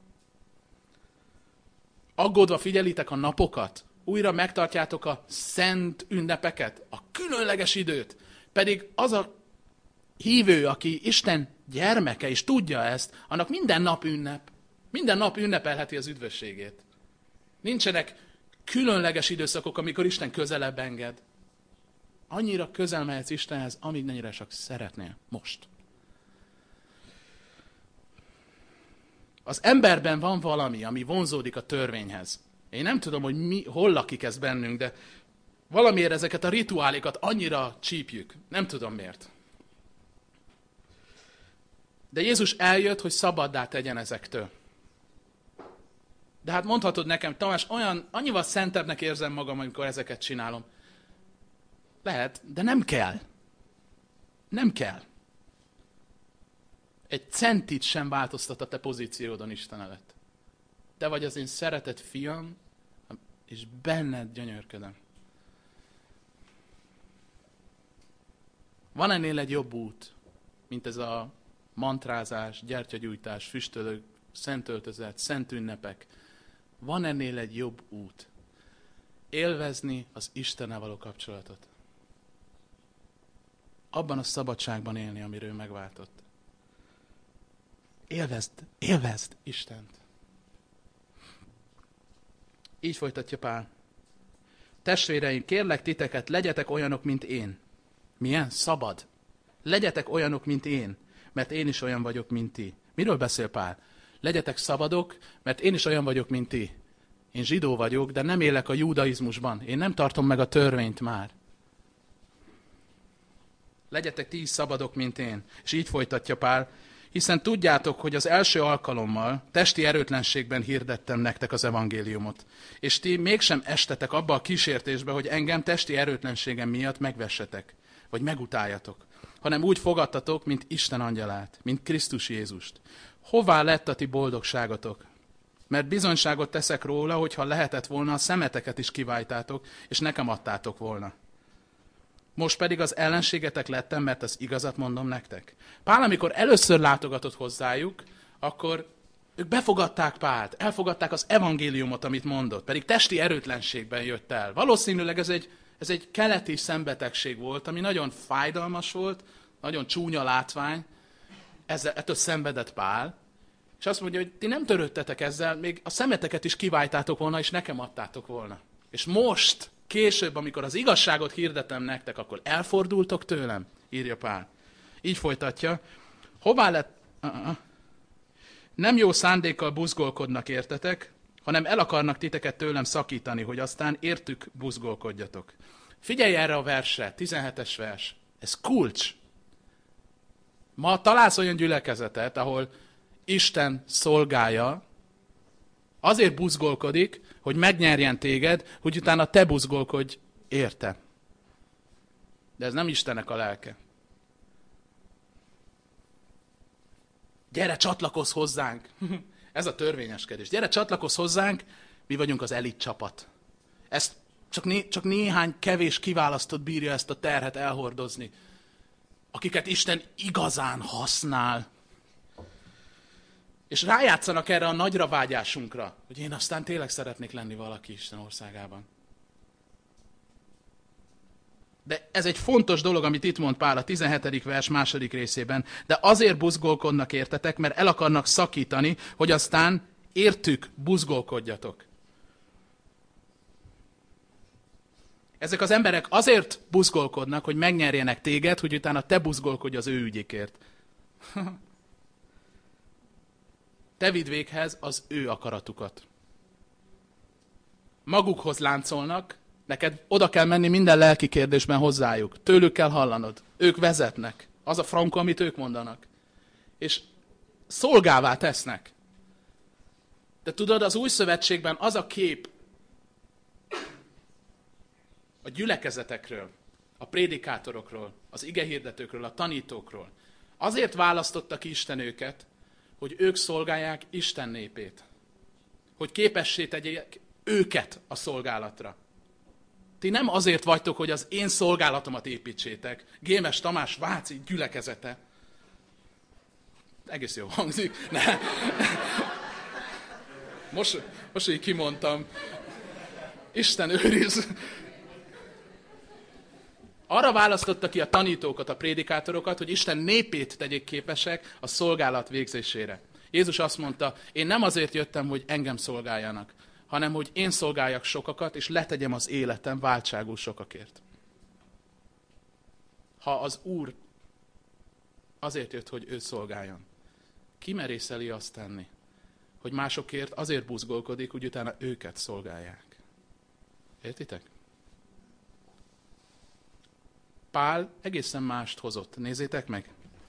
Aggódva figyelitek a napokat, újra megtartjátok a szent ünnepeket, a különleges időt, pedig az a hívő, aki Isten gyermeke, és tudja ezt, annak minden nap ünnep. Minden nap ünnepelheti az üdvösségét. Nincsenek különleges időszakok, amikor Isten közelebb enged. Annyira közel mehetsz Istenhez, amíg mennyire csak szeretnél. Most. Az emberben van valami, ami vonzódik a törvényhez. Én nem tudom, hogy mi, hol lakik ez bennünk, de valamiért ezeket a rituálékat annyira csípjük. Nem tudom miért. De Jézus eljött, hogy szabaddá tegyen ezektől. De hát mondhatod nekem, Tamás, olyan, annyival szentebbnek érzem magam, amikor ezeket csinálom. Lehet, de nem kell. Nem kell. Egy centit sem változtat a te pozíciódon Isten előtt. Te vagy az én szeretett fiam, és benned gyönyörködöm. Van ennél egy jobb út, mint ez a mantrázás, gyertyagyújtás, füstölők, szentöltözet, szent ünnepek. Van ennél egy jobb út. Élvezni az Istennel való kapcsolatot. Abban a szabadságban élni, amiről megváltott. Élvezd, élvezd Istent. Így folytatja Pál. Testvéreim, kérlek titeket, legyetek olyanok, mint én. Milyen? Szabad. Legyetek olyanok, mint én, mert én is olyan vagyok, mint ti. Miről beszél Pál? Legyetek szabadok, mert én is olyan vagyok, mint ti. Én zsidó vagyok, de nem élek a judaizmusban. Én nem tartom meg a törvényt már. Legyetek ti is szabadok, mint én. És így folytatja Pál, hiszen tudjátok, hogy az első alkalommal testi erőtlenségben hirdettem nektek az evangéliumot. És ti mégsem estetek abba a kísértésbe, hogy engem testi erőtlenségem miatt megvessetek, vagy megutáljatok, hanem úgy fogadtatok, mint Isten angyalát, mint Krisztus Jézust. Hová lett a ti boldogságotok? Mert bizonyságot teszek róla, hogy ha lehetett volna, a szemeteket is kiváltátok, és nekem adtátok volna. Most pedig az ellenségetek lettem, mert az igazat mondom nektek. Pál, amikor először látogatott hozzájuk, akkor ők befogadták Pált, elfogadták az evangéliumot, amit mondott, pedig testi erőtlenségben jött el. Valószínűleg ez egy, ez egy keleti szembetegség volt, ami nagyon fájdalmas volt, nagyon csúnya látvány, ezzel, ettől szenvedett Pál, és azt mondja, hogy ti nem törődtetek ezzel, még a szemeteket is kiváltátok volna, és nekem adtátok volna. És most, később, amikor az igazságot hirdetem nektek, akkor elfordultok tőlem, írja Pál. Így folytatja. Hová lett... Uh-uh. Nem jó szándékkal buzgolkodnak, értetek, hanem el akarnak titeket tőlem szakítani, hogy aztán értük buzgolkodjatok. Figyelj erre a versre, tizenhetes vers. Ez kulcs. Ma találsz olyan gyülekezetet, ahol Isten szolgája azért buzgolkodik, hogy megnyerjen téged, hogy utána te buzgolkodj érte. De ez nem Istennek a lelke. Gyere, csatlakozz hozzánk! Ez a törvényeskedés. Gyere, csatlakozz hozzánk, mi vagyunk az elit csapat. Ezt csak, né- csak néhány kevés kiválasztott bírja ezt a terhet elhordozni, akiket Isten igazán használ. És rájátszanak erre a nagyra vágyásunkra, hogy én aztán tényleg szeretnék lenni valaki Isten országában. De ez egy fontos dolog, amit itt mond Pál a tizenhetedik vers második részében. De azért buzgolkodnak, értetek, mert el akarnak szakítani, hogy aztán értük buzgolkodjatok. Ezek az emberek azért buzgolkodnak, hogy megnyerjenek téged, hogy utána te buzgolkodj az ő ügyikért. Te vidd véghez az ő akaratukat. Magukhoz láncolnak, neked oda kell menni minden lelki kérdésben hozzájuk. Tőlük kell hallanod. Ők vezetnek. Az a frankó, amit ők mondanak. És szolgává tesznek. De tudod, az új szövetségben az a kép a gyülekezetekről, a prédikátorokról, az igehirdetőkről, a tanítókról. Azért választotta ki Isten őket, hogy ők szolgálják Isten népét. Hogy képessé tegyék őket a szolgálatra. Ti nem azért vagytok, hogy az én szolgálatomat építsétek. Gémes Tamás Váci gyülekezete. Egész jó hangzik. Ne. Most, most így kimondtam. Isten őriz. Arra választotta ki a tanítókat, a prédikátorokat, hogy Isten népét tegyék képesek a szolgálat végzésére. Jézus azt mondta, én nem azért jöttem, hogy engem szolgáljanak, hanem hogy én szolgáljak sokakat, és letegyem az életem váltságú sokakért. Ha az Úr azért jött, hogy ő szolgáljon, ki merészeli azt tenni, hogy másokért azért buzgolkodik, hogy utána őket szolgálják. Értitek? Pál egészen mást hozott. Nézzétek meg!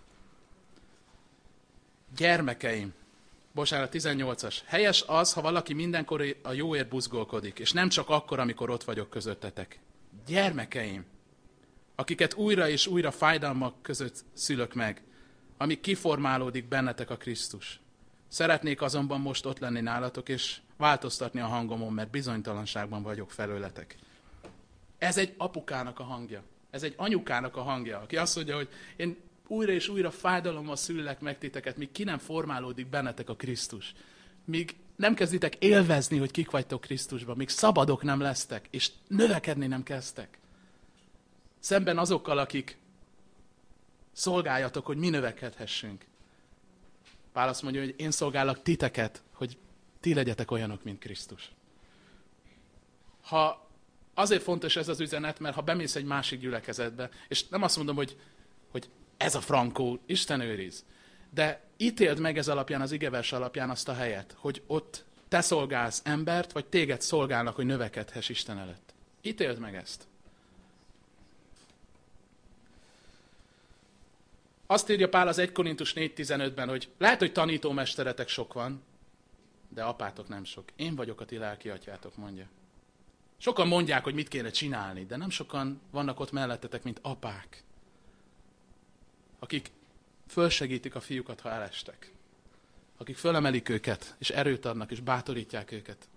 Gyermekeim, bocsánat, tizennyolcas. Helyes az, ha valaki mindenkor a jóért buzgolkodik, és nem csak akkor, amikor ott vagyok közöttetek. Gyermekeim, akiket újra és újra fájdalmak között szülök meg, amíg kiformálódik bennetek a Krisztus. Szeretnék azonban most ott lenni nálatok, és változtatni a hangomon, mert bizonytalanságban vagyok felőletek. Ez egy apukának a hangja. Ez egy anyukának a hangja, aki azt mondja, hogy én újra és újra fájdalommal szüllek meg titeket, míg ki nem formálódik bennetek a Krisztus. Míg nem kezditek élvezni, hogy kik vagytok Krisztusban, míg szabadok nem lesztek, és növekedni nem kezdtek. Szemben azokkal, akik szolgáljatok, hogy mi növekedhessünk. Pál azt mondja, hogy én szolgálok titeket, hogy ti legyetek olyanok, mint Krisztus. Ha azért fontos ez az üzenet, mert ha bemész egy másik gyülekezetbe, és nem azt mondom, hogy, hogy ez a frankó, Isten őriz, de ítéld meg ez alapján, az igevers alapján azt a helyet, hogy ott te szolgálsz embert, vagy téged szolgálnak, hogy növekedhess Isten előtt. Ítéld meg ezt. Azt írja Pál az egy Korintus négy tizenötben, hogy lehet, hogy tanítómesteretek sok van, de apátok nem sok. Én vagyok a ti lelki atyátok, mondja. Sokan mondják, hogy mit kéne csinálni, de nem sokan vannak ott mellettetek, mint apák, akik fölsegítik a fiúkat, ha elestek. Akik fölemelik őket, és erőt adnak, és bátorítják őket.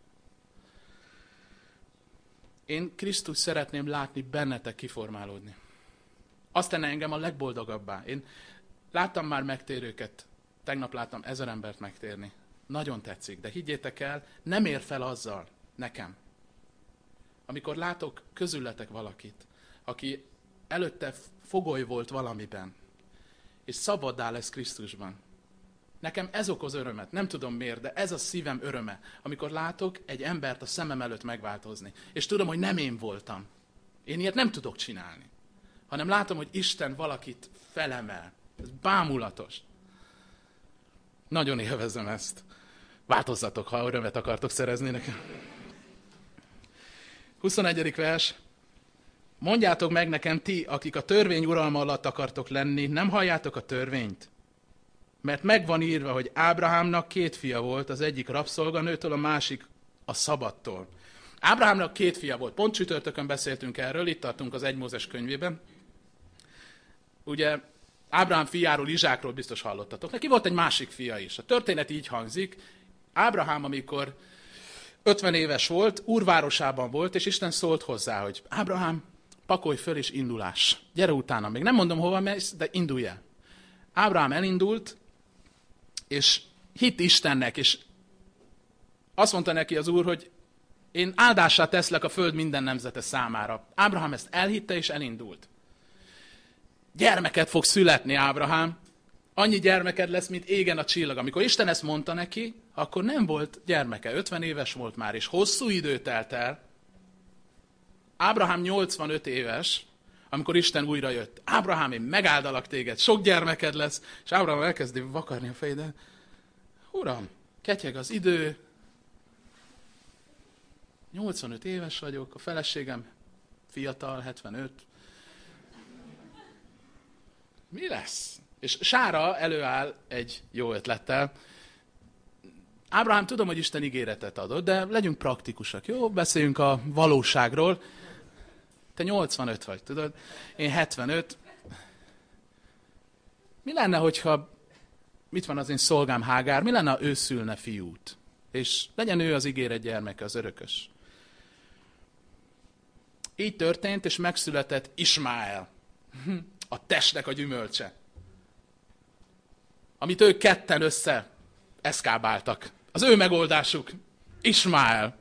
Én Krisztus szeretném látni bennetek kiformálódni. Azt tenne engem a legboldogabbá. Én láttam már megtérőket, tegnap láttam ezer embert megtérni. Nagyon tetszik, de higgyétek el, nem ér fel azzal nekem. Amikor látok közületek valakit, aki előtte fogoly volt valamiben, és szabaddá lesz Krisztusban. Nekem ez okoz örömet, nem tudom miért, de ez a szívem öröme, amikor látok egy embert a szemem előtt megváltozni. És tudom, hogy nem én voltam. Én ilyet nem tudok csinálni. Hanem látom, hogy Isten valakit felemel. Ez bámulatos. Nagyon élvezem ezt. Változzatok, ha örömet akartok szerezni nekem. huszonegyedik vers. Mondjátok meg nekem ti, akik a törvény uralma alatt akartok lenni, nem halljátok a törvényt? Mert meg van írva, hogy Ábrahámnak két fia volt, az egyik rabszolganőtől, a másik a szabattól. Ábrahámnak két fia volt. Pont csütörtökön beszéltünk erről, itt tartunk az egy Mózes könyvében. Ugye Ábrahám fiáról, Izsákról biztos hallottatok. Neki volt egy másik fia is. A történet így hangzik. Ábrahám, amikor ötven éves volt, úrvárosában volt, és Isten szólt hozzá, hogy Ábrahám, pakolj föl és indulás. Gyere utána. Még nem mondom, hova mész, de indulj el. Ábrahám elindult, és hitt Istennek, és azt mondta neki az Úr, hogy én áldássá teszlek a föld minden nemzete számára. Ábrahám ezt elhitte, és elindult. Gyermeket fog születni, Ábrahám. Annyi gyermeked lesz, mint égen a csillag. Amikor Isten ezt mondta neki, akkor nem volt gyermeke. ötven éves volt már, és hosszú idő telt el. Ábrahám nyolcvanöt éves, amikor Isten újra jött. Ábrahám, én megáldalak téged, sok gyermeked lesz. És Ábrahám elkezdi vakarni a fejét. Uram, ketyeg az idő. nyolcvanöt éves vagyok, a feleségem fiatal, hetvenöt. Mi lesz? És Sára előáll egy jó ötlettel. Ábrahám, tudom, hogy Isten ígéretet adott, de legyünk praktikusak, jó? Beszéljünk a valóságról. Te nyolcvanöt vagy, tudod? Én hetvenöt. Mi lenne, hogyha, mit van az én szolgám Hágár, mi lenne, ha ő szülne fiút? És legyen ő az ígéret gyermeke, az örökös. Így történt, és megszületett Ismáel. A testnek a gyümölcse. Amit ők ketten össze eszkábáltak. Az ő megoldásuk. Ismáel.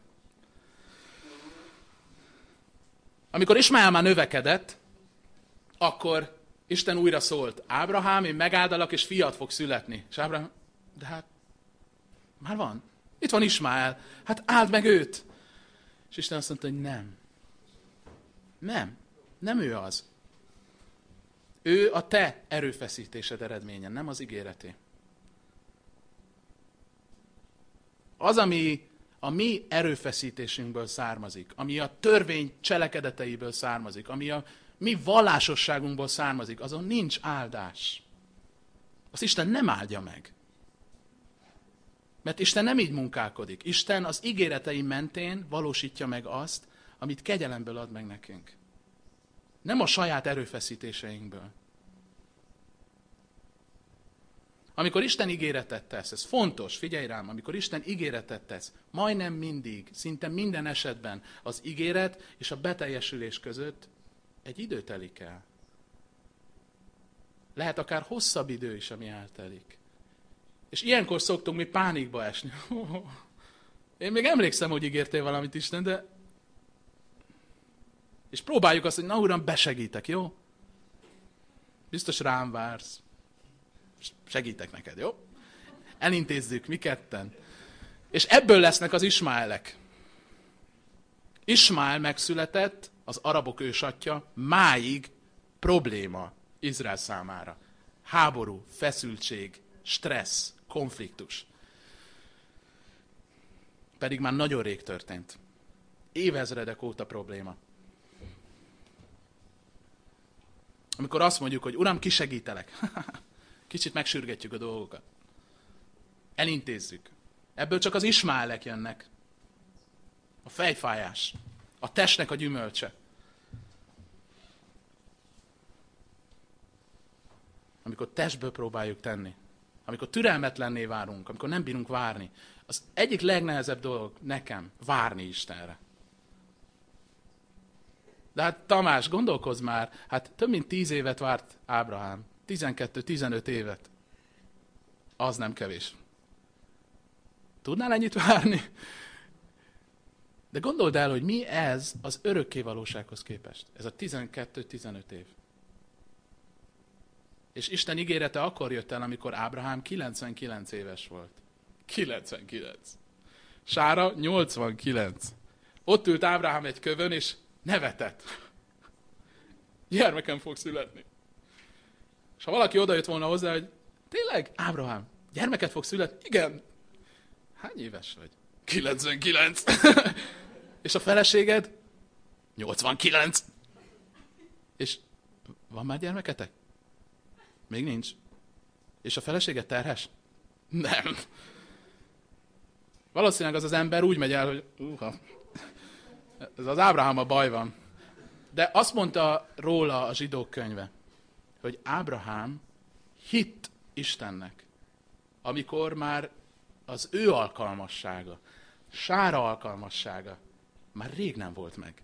Amikor Ismáel már növekedett, akkor Isten újra szólt. Ábrahám, én megáldalak, és fiat fog születni. És Ábrahám, de hát már van. Itt van Ismáel. Hát áld meg őt. És Isten azt mondta, hogy nem. Nem. Nem ő az. Ő a te erőfeszítésed eredménye, nem az ígéreté. Az, ami a mi erőfeszítésünkből származik, ami a törvény cselekedeteiből származik, ami a mi vallásosságunkból származik, azon nincs áldás. Azt Isten nem áldja meg. Mert Isten nem így munkálkodik. Isten az ígéretei mentén valósítja meg azt, amit kegyelemből ad meg nekünk. Nem a saját erőfeszítéseinkből. Amikor Isten ígéretet tesz, ez fontos, figyelj rám, amikor Isten ígéretet tesz, majdnem mindig, szinte minden esetben az ígéret és a beteljesülés között egy idő telik el. Lehet akár hosszabb idő is, ami eltelik. És ilyenkor szoktunk mi pánikba esni. Én még emlékszem, hogy ígértél valamit, Isten, de... És próbáljuk azt, hogy na Uram, besegítek, jó? Biztos rám vársz. Segítek neked, jó? Elintézzük, mi ketten. És ebből lesznek az Ismáelek. Ismáel megszületett, az arabok ősatja, máig probléma Izrael számára. Háború, feszültség, stressz, konfliktus. Pedig már nagyon rég történt. Évezredek óta probléma. Amikor azt mondjuk, hogy Uram, kisegítelek. Kicsit megsürgetjük a dolgokat. Elintézzük. Ebből csak az Ismáelek jönnek. A fejfájás. A testnek a gyümölcse. Amikor testből próbáljuk tenni. Amikor türelmetlenné várunk. Amikor nem bírunk várni. Az egyik legnehezebb dolog nekem várni Istenre. De hát Tamás, gondolkozz már, hát több mint tíz évet várt Ábrahám. tizenkettő-tizenöt évet. Az nem kevés. Tudnál ennyit várni? De gondold el, hogy mi ez az örökké valósághoz képest. Ez a tizenkettő-tizenöt év. És Isten ígérete akkor jött el, amikor Ábrahám kilencvenkilenc éves volt. kilencvenkilenc. Sára nyolcvankilenc. Ott ült Ábrahám egy kövön, és nevetett. Gyermekem fog születni. És ha valaki odajött volna hozzá, hogy tényleg, Ábrahám, gyermeket fog születni? Igen. Hány éves vagy? kilencvenkilenc. És a feleséged? nyolcvankilenc. És van már gyermeketek? Még nincs. És a feleséged terhes? Nem. Valószínűleg az az ember úgy megy el, hogy uha, ez az Ábrahám a baj van. De azt mondta róla a Zsidók könyve, hogy Ábrahám hitt Istennek, amikor már az ő alkalmassága, Sára alkalmassága már rég nem volt meg.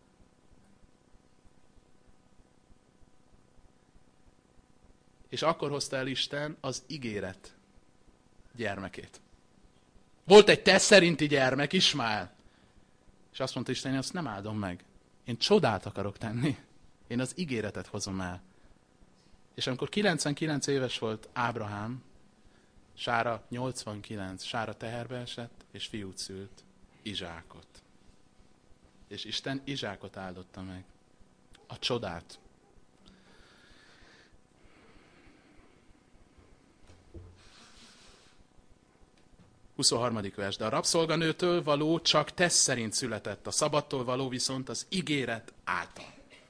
És akkor hozta el Isten az ígéret gyermekét. Volt egy te szerinti gyermek, Ismáel. És azt mondta Isten, én azt nem áldom meg. Én csodát akarok tenni. Én az ígéretet hozom el. És amikor kilencvenkilenc éves volt Ábrahám, Sára nyolcvankilenc, Sára teherbe esett, és fiút szült, Izsákot. És Isten Izsákot áldotta meg. A csodát. huszonharmadik vers. De a rabszolganőtől való csak tesz szerint született, a szabadtól való viszont az ígéret által.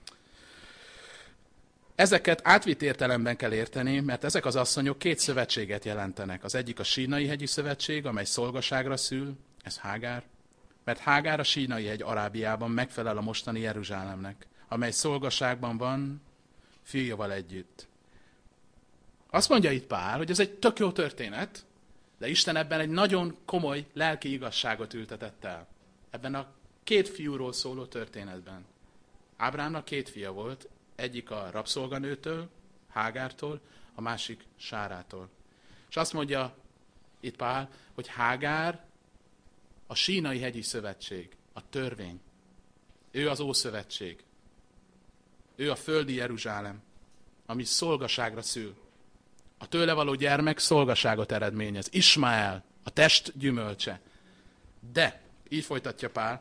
Ezeket átvitt értelemben kell érteni, mert ezek az asszonyok két szövetséget jelentenek. Az egyik a Sínai hegyi szövetség, amely szolgaságra szül, ez Hágár, mert Hágár a Sínai hegy Arábiában megfelel a mostani Jeruzsálemnek, amely szolgaságban van fiújával együtt. Azt mondja itt Pál, hogy ez egy tök jó történet, de Isten ebben egy nagyon komoly lelki igazságot ültetett el. Ebben a két fiúról szóló történetben. Ábrámnak két fia volt, egyik a rabszolganőtől, Hágártól, a másik Sárától. És azt mondja itt Pál, hogy Hágár a Sínai hegyi szövetség, a törvény. Ő az Ószövetség. Ő a földi Jeruzsálem, ami szolgaságra szül. A tőle való gyermek szolgaságot eredményez. Ismáel, a test gyümölcse. De, így folytatja Pál,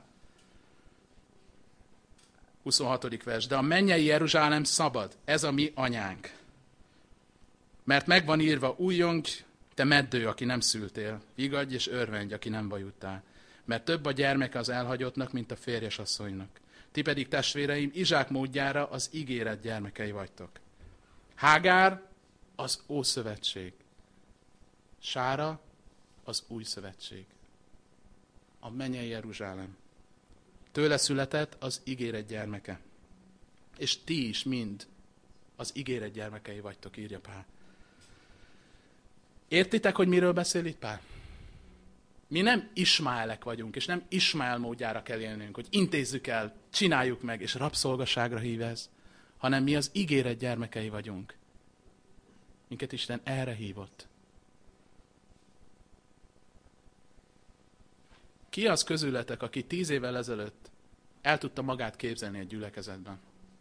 huszonhatodik vers, de a mennyei Jeruzsálem szabad, ez a mi anyánk. Mert megvan írva, újjongj, te meddő, aki nem szültél, vigadj és örvendj, aki nem vajudtál. Mert több a gyermeke az elhagyottnak, mint a férjes asszonynak. Ti pedig, testvéreim, Izsák módjára az ígéret gyermekei vagytok. Hágár az Ószövetség. Sára az Új Szövetség. A mennyei Jeruzsálem. Tőle született az ígéret gyermeke. És ti is mind az ígéret gyermekei vagytok, írja Pál. Értitek, hogy miről beszél itt Pál? Mi nem Ismáelek vagyunk, és nem Ismáel módjára kell élnünk, hogy intézzük el, csináljuk meg, és rabszolgaságra hív ez, hanem mi az ígéret gyermekei vagyunk. Minket Isten erre hívott. Ki az közületek, aki tíz évvel ezelőtt el tudta magát képzelni egy gyülekezetben?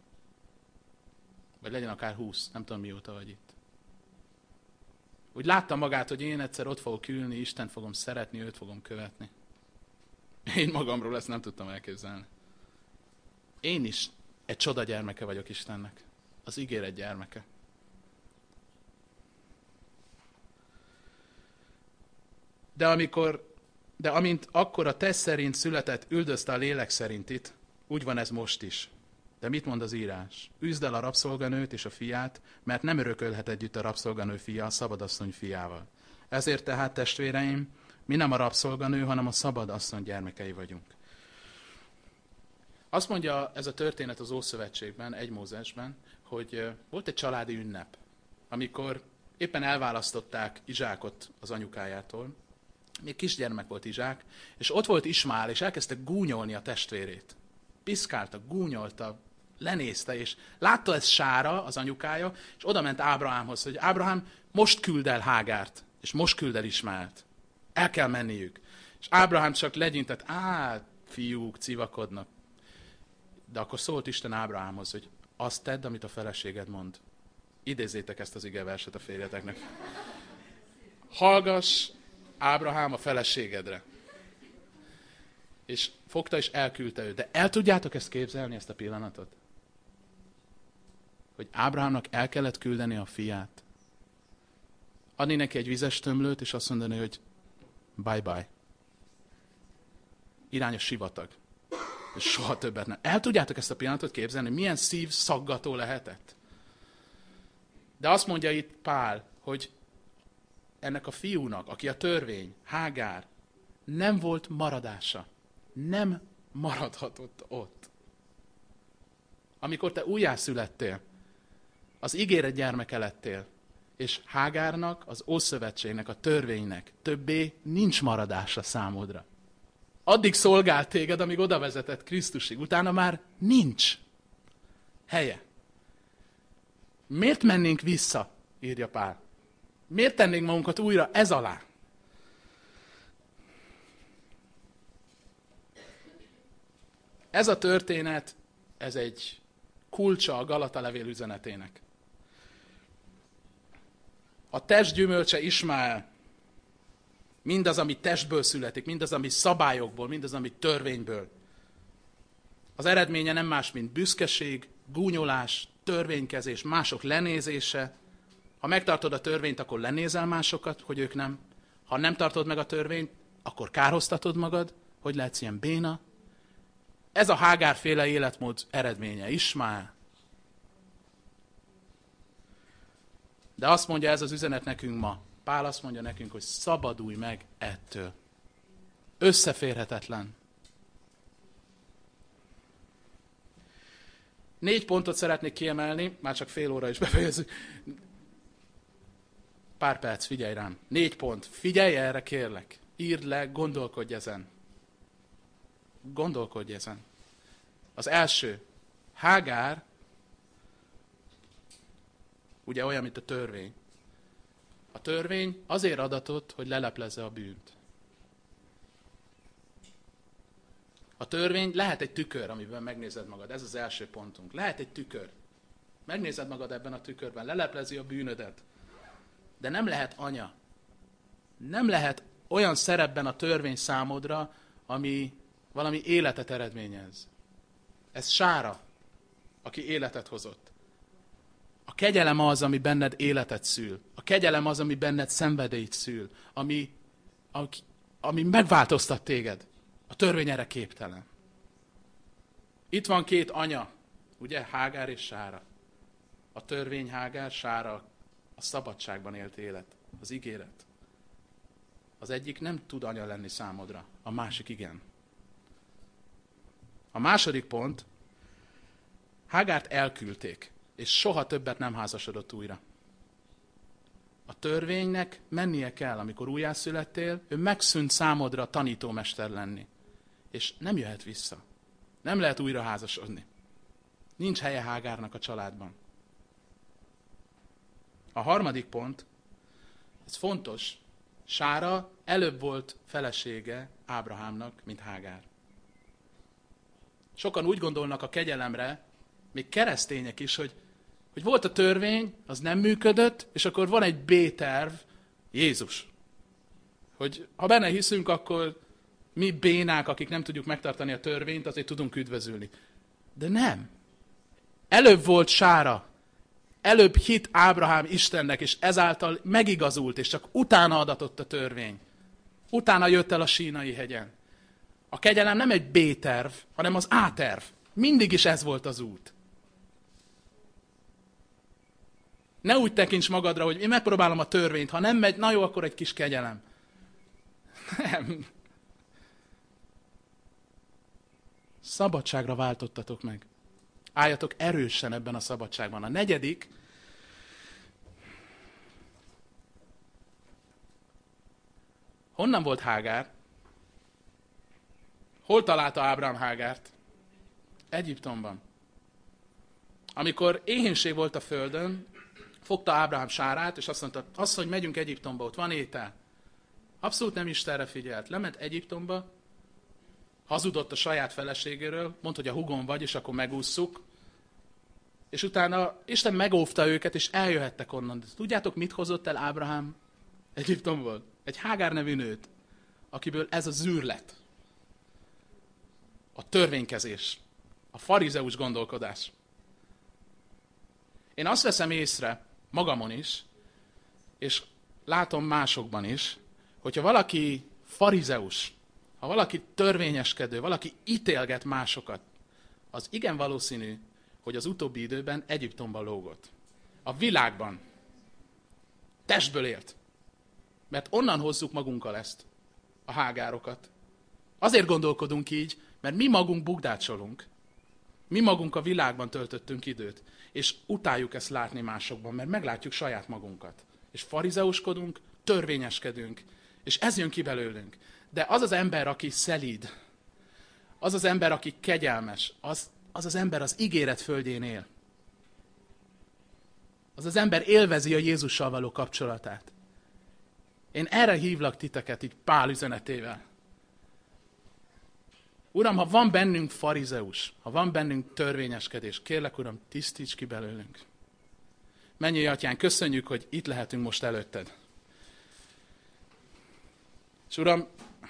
Vagy legyen akár húsz, nem tudom mióta vagy itt. Úgy látta magát, hogy én egyszer ott fogok ülni, Istent fogom szeretni, őt fogom követni. Én magamról ezt nem tudtam elképzelni. Én is egy csoda gyermeke vagyok Istennek. Az ígéret gyermeke. De amikor, de amint akkor a test szerint született, üldözte a lélek szerintit, úgy van ez most is. De mit mond az írás? Üzd el a rabszolganőt és a fiát, mert nem örökölhet együtt a rabszolganő fia a szabadasszony fiával. Ezért tehát, testvéreim, mi nem a rabszolganő, hanem a szabadasszony gyermekei vagyunk. Azt mondja ez a történet az Ószövetségben, egy Mózesben, hogy volt egy családi ünnep, amikor éppen elválasztották Izsákot az anyukájától. Még kisgyermek volt Izsák, és ott volt Ismál, és elkezdte gúnyolni a testvérét. Piszkálta, gúnyolta, lenézte, és látta ez Sára, az anyukája, és oda ment Ábrahámhoz, hogy Ábrahám, most küld el Hágárt, és most küld el Ismáelt. El kell menniük. És Ábrahám csak legyintett, á, fiúk, civakodnak. De akkor szólt Isten Ábrahámhoz, hogy azt tedd, amit a feleséged mond. Idézzétek ezt az igeverset a férjeteknek. Hallgass, Ábrahám, a feleségedre. És fogta és elküldte őt. De el tudjátok ezt képzelni, ezt a pillanatot? Hogy Ábrahámnak el kellett küldeni a fiát. Adni neki egy vizes tömlőt, és azt mondani, hogy bye-bye. Irány a sivatag. És soha többet nem. El tudjátok ezt a pillanatot képzelni, milyen szív szaggató lehetett? De azt mondja itt Pál, hogy ennek a fiúnak, aki a törvény, Hágár, nem volt maradása. Nem maradhatott ott. Amikor te újjászülettél, az ígéret gyermeke lettél, és Hágárnak, az Ószövetségnek, a törvénynek többé nincs maradása számodra. Addig szolgált téged, amíg oda vezetett Krisztusig, utána már nincs helye. Miért mennénk vissza, írja Pál? Miért tennénk magunkat újra ez alá? Ez a történet, ez egy kulcsa a Galata levél üzenetének. A test gyümölcse Ismáel, mindaz, ami testből születik, mindaz, ami szabályokból, mindaz, ami törvényből. Az eredménye nem más, mint büszkeség, gúnyolás, törvénykezés, mások lenézése. Ha megtartod a törvényt, akkor lenézel másokat, hogy ők nem. Ha nem tartod meg a törvényt, akkor kárhoztatod magad, hogy lehetsz ilyen béna. Ez a Hágár-féle életmód eredménye, Ismáel. De azt mondja ez az üzenet nekünk ma. Pál azt mondja nekünk, hogy szabadulj meg ettől. Összeférhetetlen. Négy pontot szeretnék kiemelni, már csak fél óra is befejezzük. Pár perc, figyelj rám. Négy pont. Figyelj erre, kérlek. Írd le, gondolkodj ezen. Gondolkodj ezen. Az első. Hágár, ugye olyan, mint a törvény. A törvény azért adatott, hogy leleplezze a bűnt. A törvény lehet egy tükör, amiben megnézed magad. Ez az első pontunk. Lehet egy tükör. Megnézed magad ebben a tükörben, leleplezi a bűnödet. De nem lehet anya. Nem lehet olyan szerepben a törvény számodra, ami valami életet eredményez. Ez Sára, aki életet hozott. A kegyelem az, ami benned életet szül. A kegyelem az, ami benned szenvedélyt szül. Ami, ami, ami megváltoztat téged. A törvény erre képtelen. Itt van két anya, ugye? Hágár és Sára. A törvény Hágár, Sára a szabadságban élt élet. Az ígéret. Az egyik nem tud anya lenni számodra, a másik igen. A második pont, Hágárt elküldték, és soha többet nem házasodott újra. A törvénynek mennie kell, amikor újjászülettél, ő megszűnt számodra tanítómester lenni. És nem jöhet vissza. Nem lehet újra házasodni. Nincs helye Hágárnak a családban. A harmadik pont, ez fontos, Sára előbb volt felesége Ábrahámnak, mint Hágár. Sokan úgy gondolnak a kegyelemre, még keresztények is, hogy, hogy volt a törvény, az nem működött, és akkor van egy B-terv, Jézus. Hogy ha benne hiszünk, akkor mi bénák, akik nem tudjuk megtartani a törvényt, azért tudunk üdvözülni. De nem. Előbb volt Sára. Előbb hit Ábrahám Istennek, és ezáltal megigazult, és csak utána adatott a törvény. Utána jött el a Sínai hegyen. A kegyelem nem egy B-terv, hanem az A-terv. Mindig is ez volt az út. Ne úgy tekints magadra, hogy én megpróbálom a törvényt, ha nem megy, na jó, akkor egy kis kegyelem. Nem. Szabadságra váltottatok meg. Álljatok erősen ebben a szabadságban. A negyedik, honnan volt Hágár? Hol találta Ábrahám Hágárt? Egyiptomban. Amikor éhínség volt a földön, fogta Ábrahám Sárát, és azt mondta, azt, hogy megyünk Egyiptomba, ott van étel. Abszolút nem Istenre figyelt. Lement Egyiptomba, hazudott a saját feleségéről, mondta, hogy a hugom vagy, és akkor megússzuk. És utána Isten megóvta őket, és eljöhettek onnan. De tudjátok, mit hozott el Ábrahám Egyiptomból? Egy Hágár nevű nőt, akiből ez a zűr lett. A törvénykezés. A farizeus gondolkodás. Én azt veszem észre, magamon is, és látom másokban is, hogyha valaki farizeus, ha valaki törvényeskedő, valaki ítélget másokat, az igen valószínű, hogy az utóbbi időben Egyiptomban lógott. A világban. Testből élt. Mert onnan hozzuk magunkkal ezt, a hágárokat. Azért gondolkodunk így, mert mi magunk bugdácsolunk. Mi magunk a világban töltöttünk időt, és utáljuk ezt látni másokban, mert meglátjuk saját magunkat. És farizeuskodunk, törvényeskedünk, és ez jön ki belőlünk. De az az ember, aki szelíd, az az ember, aki kegyelmes, az az, az ember az ígéret földjén él. Az az ember élvezi a Jézussal való kapcsolatát. Én erre hívlak titeket így Pál üzenetével. Uram, ha van bennünk farizeus, ha van bennünk törvényeskedés, kérlek, Uram, tisztíts ki belőlünk. Mennyei Atyán, köszönjük, hogy itt lehetünk most előtted. És Uram,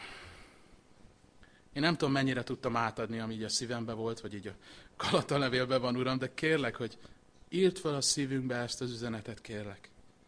én nem tudom, mennyire tudtam átadni, ami így a szívembe volt, vagy így a Galata levélben van, Uram, de kérlek, hogy írd fel a szívünkbe ezt az üzenetet, kérlek.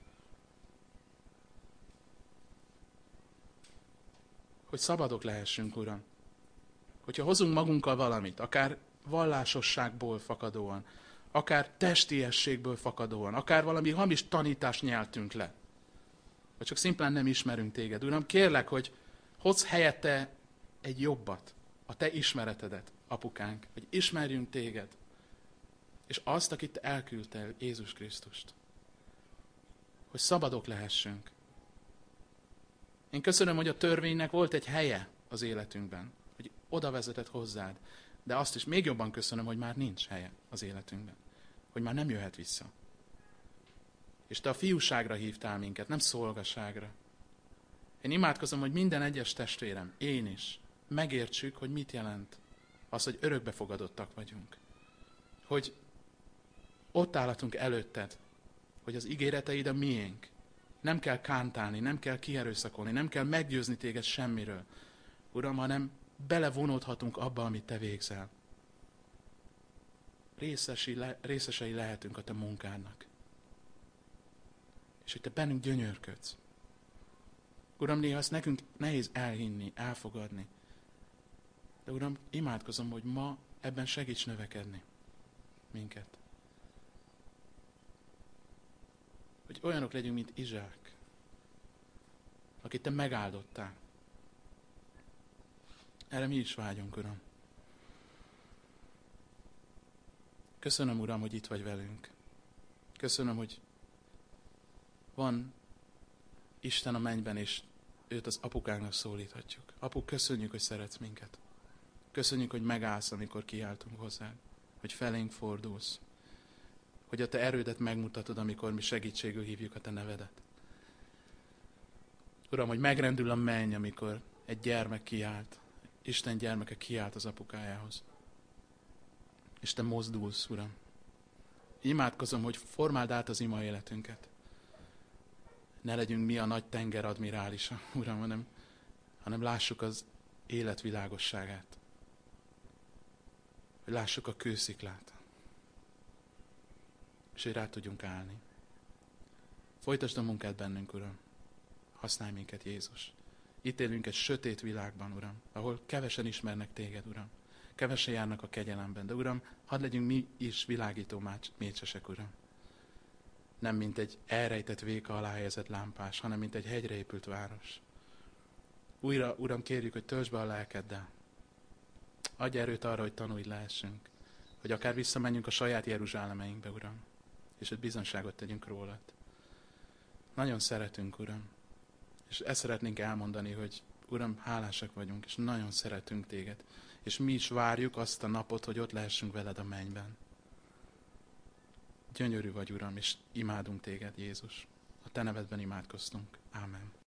Hogy szabadok lehessünk, Uram. Hogyha hozunk magunkkal valamit, akár vallásosságból fakadóan, akár testiességből fakadóan, akár valami hamis tanítást nyeltünk le, vagy csak szimplán nem ismerünk téged. Uram, kérlek, hogy hozz helyette egy jobbat, a te ismeretedet, apukánk, hogy ismerjünk téged, és azt, akit te elküldtél, Jézus Krisztust, hogy szabadok lehessünk. Én köszönöm, hogy a törvénynek volt egy helye az életünkben, hogy oda vezetett hozzád, de azt is még jobban köszönöm, hogy már nincs helye az életünkben, hogy már nem jöhet vissza. És te a fiúságra hívtál minket, nem szolgaságra. Én imádkozom, hogy minden egyes testvérem, én is, megértsük, hogy mit jelent az, hogy örökbefogadottak vagyunk. Hogy ott állatunk előtted, hogy az ígéreteid a miénk. Nem kell kántálni, nem kell kierőszakolni, nem kell meggyőzni téged semmiről. Uram, hanem belevonódhatunk abba, amit te végzel. Részesi, le, részesei lehetünk a te munkádnak. És hogy te bennünk gyönyörködsz. Uram, néha ezt nekünk nehéz elhinni, elfogadni. De Uram, imádkozom, hogy ma ebben segíts növekedni minket. Hogy olyanok legyünk, mint Izsák, akit te megáldottál. Erre mi is vágyunk, Uram. Köszönöm, Uram, hogy itt vagy velünk. Köszönöm, hogy van Isten a mennyben, és őt az apukánknak szólíthatjuk. Apu, köszönjük, hogy szeretsz minket. Köszönjük, hogy megállsz, amikor kiáltunk hozzád, hogy felénk fordulsz, hogy a te erődet megmutatod, amikor mi segítségül hívjuk a te nevedet. Uram, hogy megrendül a menny, amikor egy gyermek kiált, Isten gyermeke kiált az apukájához. És te mozdulsz, Uram. Imádkozom, hogy formáld át az ima életünket. Ne legyünk mi a nagy tenger admirálisa, Uram, hanem, hanem lássuk az élet világosságát. Hogy lássuk a kősziklát. És hogy rá tudjunk állni. Folytasd a munkát bennünk, Uram. Használj minket, Jézus. Itt élünk egy sötét világban, Uram, ahol kevesen ismernek téged, Uram. Kevesen járnak a kegyelemben, de Uram, hadd legyünk mi is világító mécsesek, Uram. Nem mint egy elrejtett véka alá helyezett lámpás, hanem mint egy hegyre épült város. Újra, Uram, kérjük, hogy töltsd be a lelkeddel. Adj erőt arra, hogy tanulj lehessünk. Hogy akár visszamenjünk a saját Jeruzsálemeinkbe, Uram. És hogy bizonságot tegyünk rólad. Nagyon szeretünk, Uram. És ezt szeretnénk elmondani, hogy Uram, hálásak vagyunk, és nagyon szeretünk téged. És mi is várjuk azt a napot, hogy ott lehessünk veled a mennyben. Gyönyörű vagy, Uram, és imádunk téged, Jézus. A te nevedben imádkoztunk. Ámen.